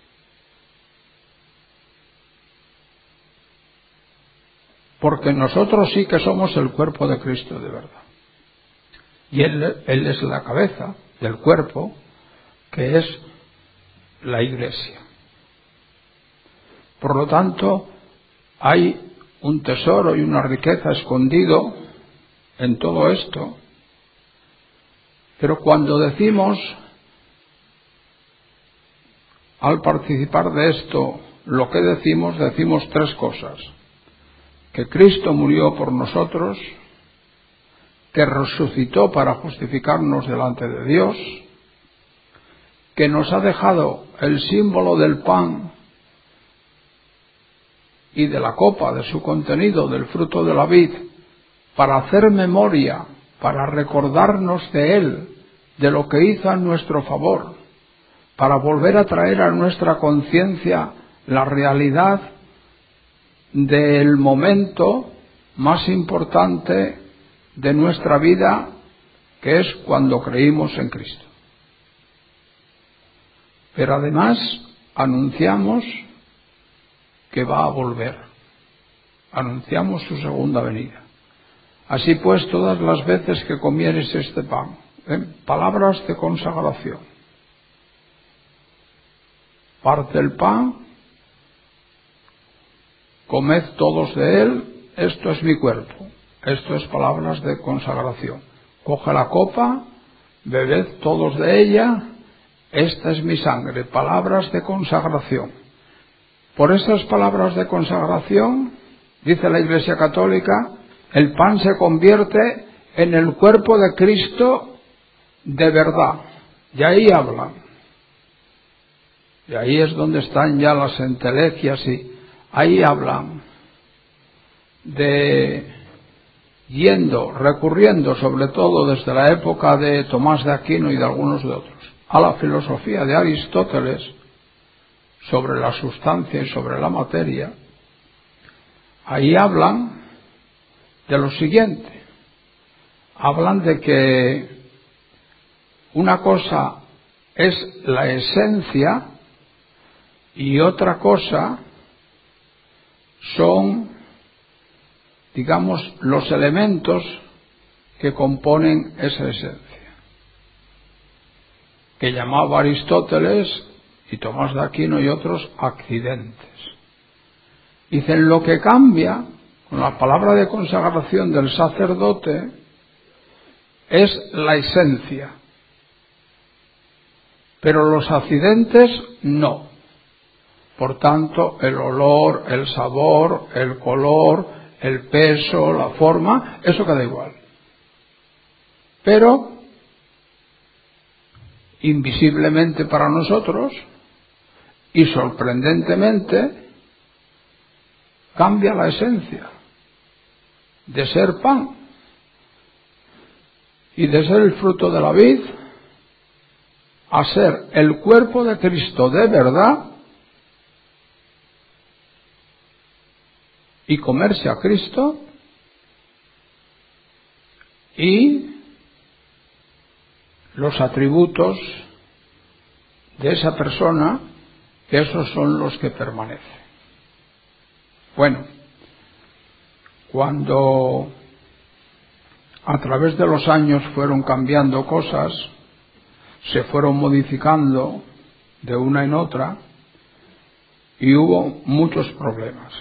Porque nosotros sí que somos el cuerpo de Cristo de verdad. Y Él, Él es la cabeza del cuerpo, que es la Iglesia. Por lo tanto, hay un tesoro y una riqueza escondido en todo esto. Pero cuando decimos, al participar de esto, lo que decimos, decimos tres cosas: que Cristo murió por nosotros, que resucitó para justificarnos delante de Dios, que nos ha dejado el símbolo del pan y de la copa, de su contenido, del fruto de la vid, para hacer memoria, para recordarnos de Él, de lo que hizo a nuestro favor, para volver a traer a nuestra conciencia la realidad del momento más importante de nuestra vida, que es cuando creímos en Cristo. Pero además anunciamos que va a volver, anunciamos su segunda venida. Así pues, todas las veces que comieres este pan, ¿eh? palabras de consagración, parte el pan, comed todos de él, esto es mi cuerpo, esto es palabras de consagración. Coge la copa, bebed todos de ella, esta es mi sangre, palabras de consagración. Por esas palabras de consagración, dice la Iglesia Católica, el pan se convierte en el cuerpo de Cristo de verdad. Y ahí hablan. Y ahí es donde están ya las entelequias y ahí hablan de yendo, recurriendo sobre todo desde la época de Tomás de Aquino y de algunos de otros, a la filosofía de Aristóteles sobre la sustancia y sobre la materia. Ahí hablan de lo siguiente, hablan de que una cosa es la esencia y otra cosa son, digamos, los elementos que componen esa esencia, que llamaba Aristóteles y Tomás de Aquino y otros accidentes. Dicen, lo que cambia con la palabra de consagración del sacerdote es la esencia, pero los accidentes no. Por tanto, el olor, el sabor, el color, el peso, la forma, eso queda igual. Pero, invisiblemente para nosotros, y sorprendentemente, cambia la esencia de ser pan y de ser el fruto de la vid a ser el cuerpo de Cristo de verdad y comerse a Cristo y los atributos de esa persona, que esos son los que permanecen. Bueno, cuando a través de los años fueron cambiando cosas, se fueron modificando de una en otra y hubo muchos problemas.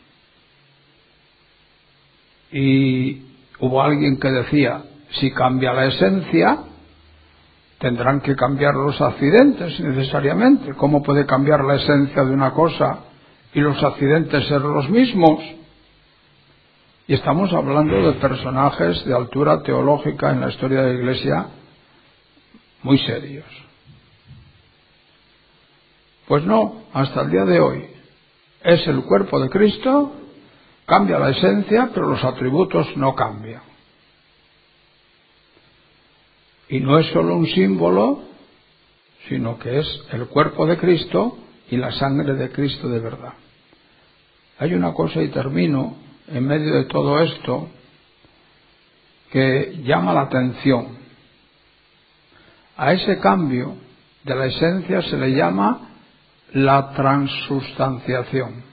Y hubo alguien que decía, si cambia la esencia, tendrán que cambiar los accidentes necesariamente. ¿Cómo puede cambiar la esencia de una cosa y los accidentes ser los mismos? Y estamos hablando de personajes de altura teológica en la historia de la Iglesia muy serios. Pues no, hasta el día de hoy es el cuerpo de Cristo, cambia la esencia, pero los atributos no cambian. Y no es solo un símbolo, sino que es el cuerpo de Cristo y la sangre de Cristo de verdad. Hay una cosa, y termino, en medio de todo esto, que llama la atención. A ese cambio de la esencia se le llama la transustanciación.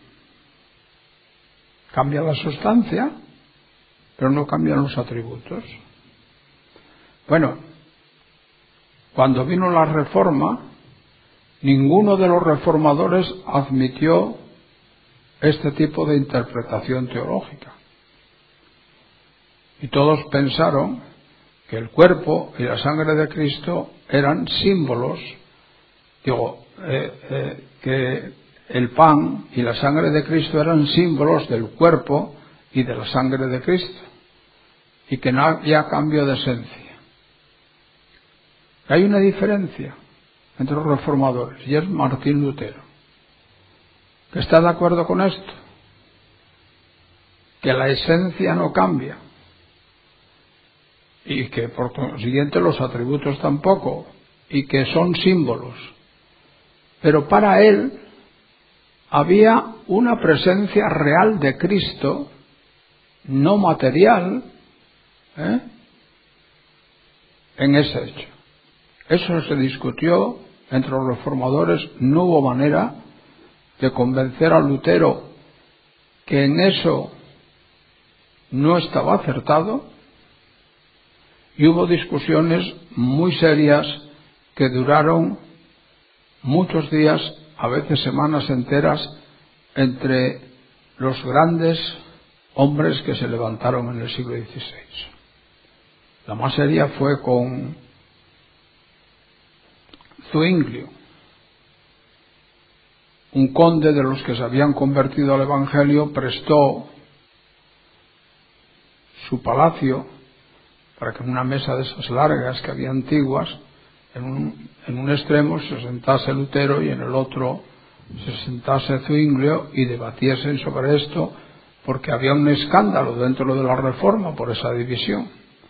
Cambia la sustancia, pero no cambian los atributos. Bueno, cuando vino la Reforma, ninguno de los reformadores admitió este tipo de interpretación teológica. Y todos pensaron que el cuerpo y la sangre de Cristo eran símbolos, digo, eh, eh, que el pan y la sangre de Cristo eran símbolos del cuerpo y de la sangre de Cristo, y que no había cambio de esencia. Hay una diferencia entre los reformadores, y es Martín Lutero, que está de acuerdo con esto. que la esencia no cambia y que por consiguiente los atributos tampoco, y que son símbolos. Pero para él había una presencia real de Cristo, no material, ¿eh? en ese hecho. Eso se discutió entre los reformadores, no hubo manera de convencer a Lutero que en eso no estaba acertado, y hubo discusiones muy serias que duraron muchos días, a veces semanas enteras, entre los grandes hombres que se levantaron en el siglo dieciséis. La más seria fue con Zuinglio, un conde de los que se habían convertido al Evangelio. Prestó su palacio para que en una mesa de esas largas que había antiguas, en un, en un extremo se sentase Lutero y en el otro se sentase Zuinglio y debatiesen sobre esto, porque había un escándalo dentro de la Reforma por esa división.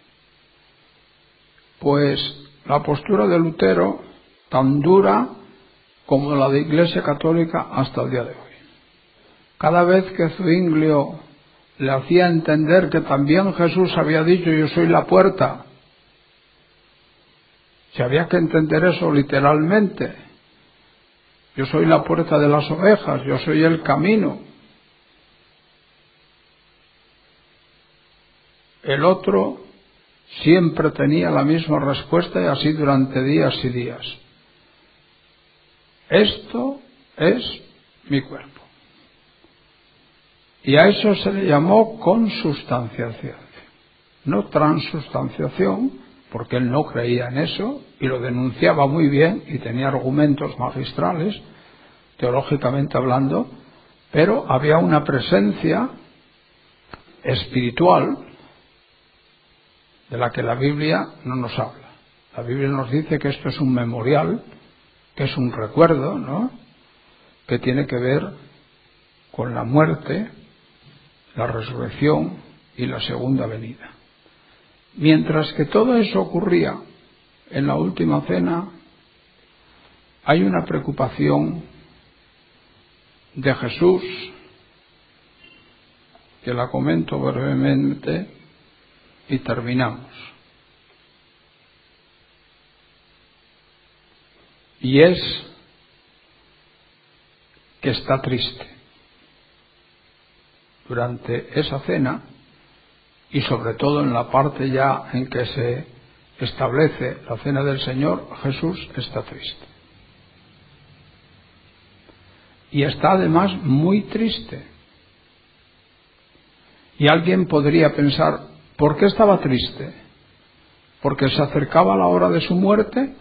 Pues la postura de Lutero, tan dura como la de Iglesia Católica hasta el día de hoy. Cada vez que Zuinglio le hacía entender que también Jesús había dicho: yo soy la puerta, si había que entender eso literalmente, yo soy la puerta de las ovejas, yo soy el camino, el otro siempre tenía la misma respuesta, y así durante días y días: esto es mi cuerpo. Y a eso se le llamó consubstanciación, no transustanciación, porque él no creía en eso y lo denunciaba muy bien y tenía argumentos magistrales, teológicamente hablando, pero había una presencia espiritual de la que la Biblia no nos habla. La Biblia nos dice que esto es un memorial, que es un recuerdo, ¿no?, que tiene que ver con la muerte, la resurrección y la segunda venida. Mientras que todo eso ocurría en la última cena, hay una preocupación de Jesús que la comento brevemente y terminamos. Y es que está triste. Durante esa cena, y sobre todo en la parte ya en que se establece la cena del Señor, Jesús está triste. Y está además muy triste. Y alguien podría pensar: ¿por qué estaba triste? ¿Porque se acercaba la hora de su muerte?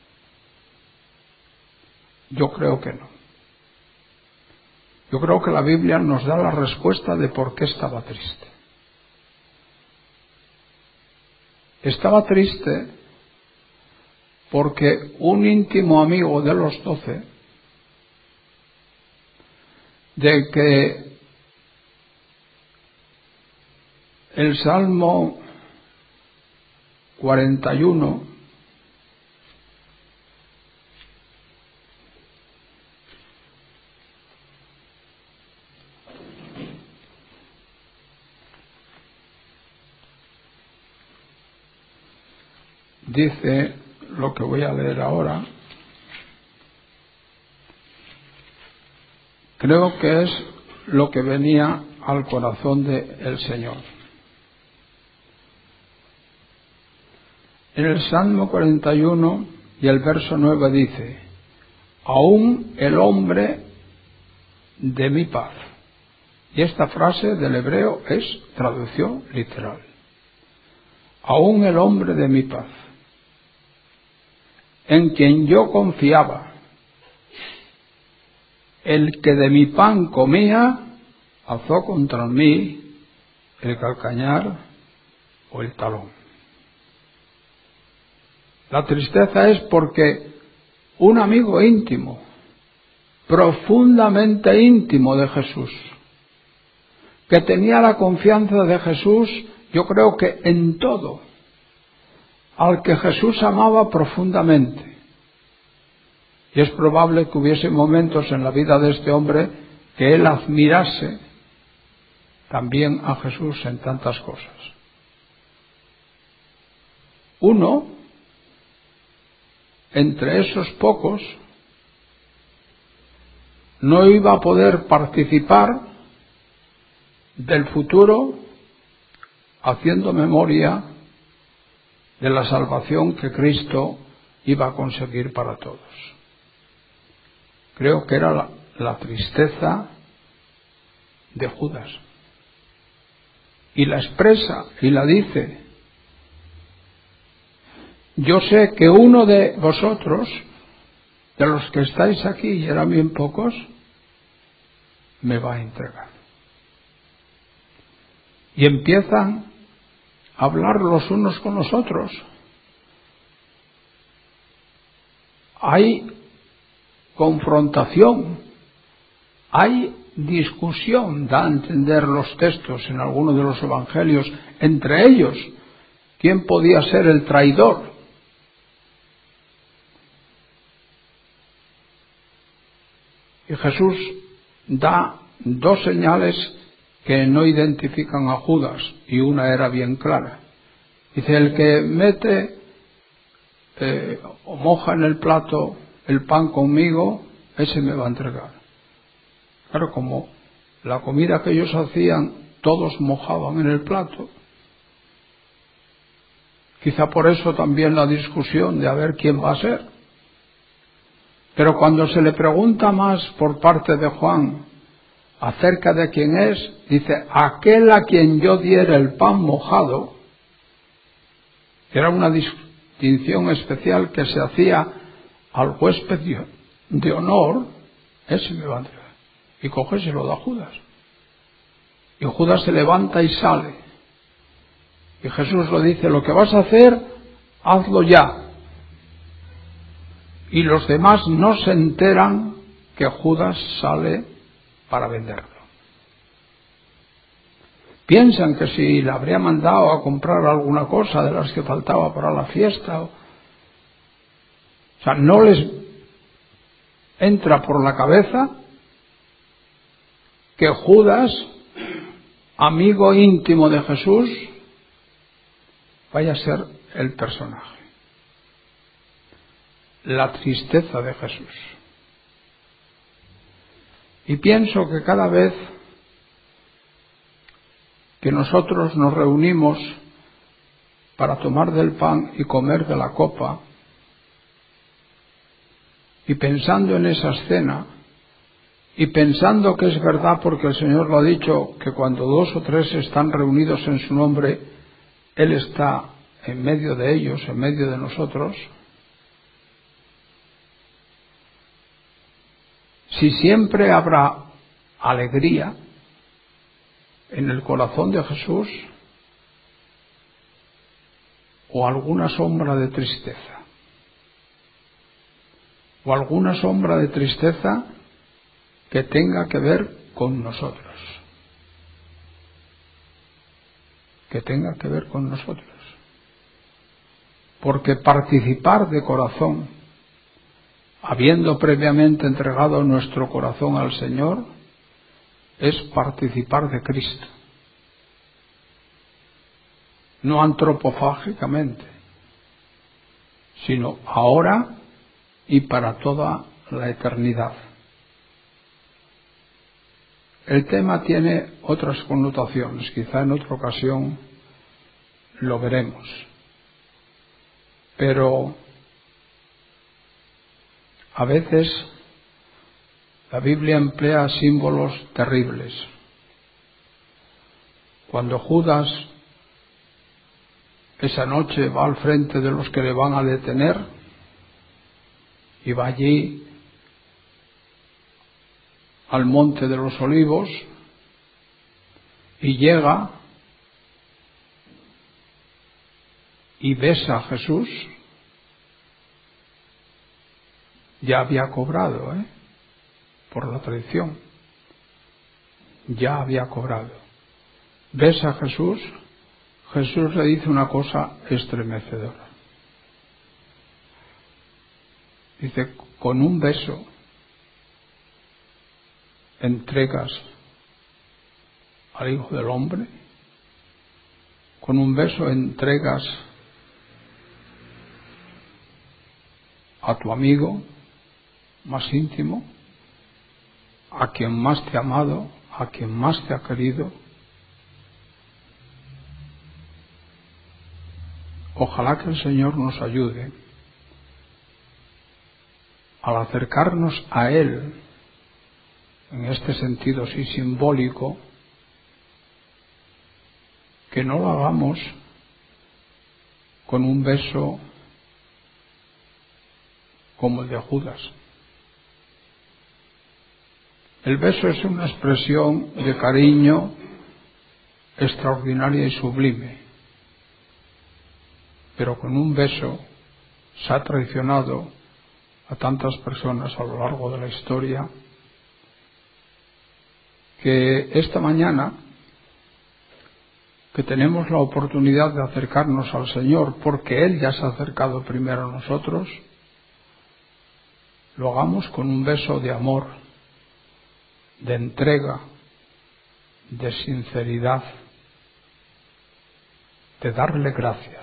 Yo creo que no. Yo creo que la Biblia nos da la respuesta de por qué estaba triste. Estaba triste porque un íntimo amigo de los doce, de que el Salmo cuarenta y uno dice lo que voy a leer ahora. Creo que es lo que venía al corazón del Señor. En el Salmo cuarenta y uno y el verso nueve dice: aún el hombre de mi paz. Y esta frase del hebreo es traducción literal. Aún el hombre de mi paz, en quien yo confiaba, el que de mi pan comía, alzó contra mí el calcañar o el talón. La tristeza es porque un amigo íntimo, profundamente íntimo de Jesús, que tenía la confianza de Jesús, yo creo que en todo, al que Jesús amaba profundamente. Y es probable que hubiese momentos en la vida de este hombre que él admirase también a Jesús en tantas cosas. Uno, entre esos pocos, no iba a poder participar del futuro haciendo memoria de la salvación que Cristo iba a conseguir para todos. Creo que era la, la tristeza de Judas. Y la expresa y la dice: yo sé que uno de vosotros, de los que estáis aquí, y eran bien pocos, me va a entregar. Y empiezan a hablar los unos con los otros. Hay confrontación, hay discusión, da a entender los textos en algunos de los evangelios, entre ellos, quién podía ser el traidor. Y Jesús da dos señales que no identifican a Judas, y una era bien clara. Dice: el que mete eh, o moja en el plato el pan conmigo, ese me va a entregar. Claro, como la comida que ellos hacían, todos mojaban en el plato. Quizá por eso también la discusión de a ver quién va a ser. Pero cuando se le pregunta más por parte de Juan acerca de quién es, dice: aquel a quien yo diera el pan mojado. Era una distinción especial que se hacía al huésped de honor, ese me va a entregar. Y coge y se lo da a Judas. Y Judas se levanta y sale. Y Jesús le dice: lo que vas a hacer, hazlo ya. Y los demás no se enteran que Judas sale para venderlo. Piensan que si le habría mandado a comprar alguna cosa de las que faltaba para la fiesta, o, o sea, no les entra por la cabeza que Judas, amigo íntimo de Jesús, vaya a ser el personaje. La tristeza de Jesús. Y pienso que cada vez que nosotros nos reunimos para tomar del pan y comer de la copa, y pensando en esa escena, y pensando que es verdad porque el Señor lo ha dicho, que cuando dos o tres están reunidos en su nombre, Él está en medio de ellos, en medio de nosotros. Si siempre habrá alegría en el corazón de Jesús o alguna sombra de tristeza, o alguna sombra de tristeza que tenga que ver con nosotros, que tenga que ver con nosotros, porque participar de corazón, habiendo previamente entregado nuestro corazón al Señor, es participar de Cristo, no antropofágicamente, sino ahora y para toda la eternidad. El tema tiene otras connotaciones, quizá en otra ocasión lo veremos, pero a veces la Biblia emplea símbolos terribles. Cuando Judas esa noche va al frente de los que le van a detener y va allí al monte de los olivos y llega y besa a Jesús, ya había cobrado, ¿eh? Por la traición, ya había cobrado. besa a Jesús, Jesús le dice una cosa estremecedora. Dice, con un beso entregas al Hijo del Hombre, con un beso entregas a tu amigo más íntimo, a quien más te ha amado, a quien más te ha querido. Ojalá que el Señor nos ayude al acercarnos a Él, en este sentido sí simbólico, que no lo hagamos con un beso como el de Judas. El beso es una expresión de cariño extraordinaria y sublime, pero con un beso se ha traicionado a tantas personas a lo largo de la historia, que esta mañana, que tenemos la oportunidad de acercarnos al Señor, porque Él ya se ha acercado primero a nosotros, lo hagamos con un beso de amor, de entrega, de sinceridad, de darle gracias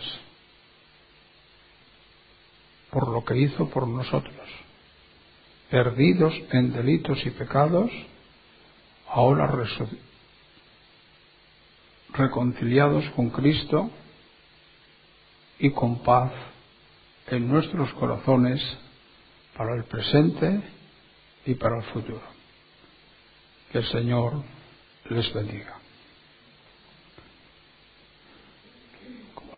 por lo que hizo por nosotros, perdidos en delitos y pecados, ahora reconciliados con Cristo y con paz en nuestros corazones para el presente y para el futuro. Que el Señor les bendiga.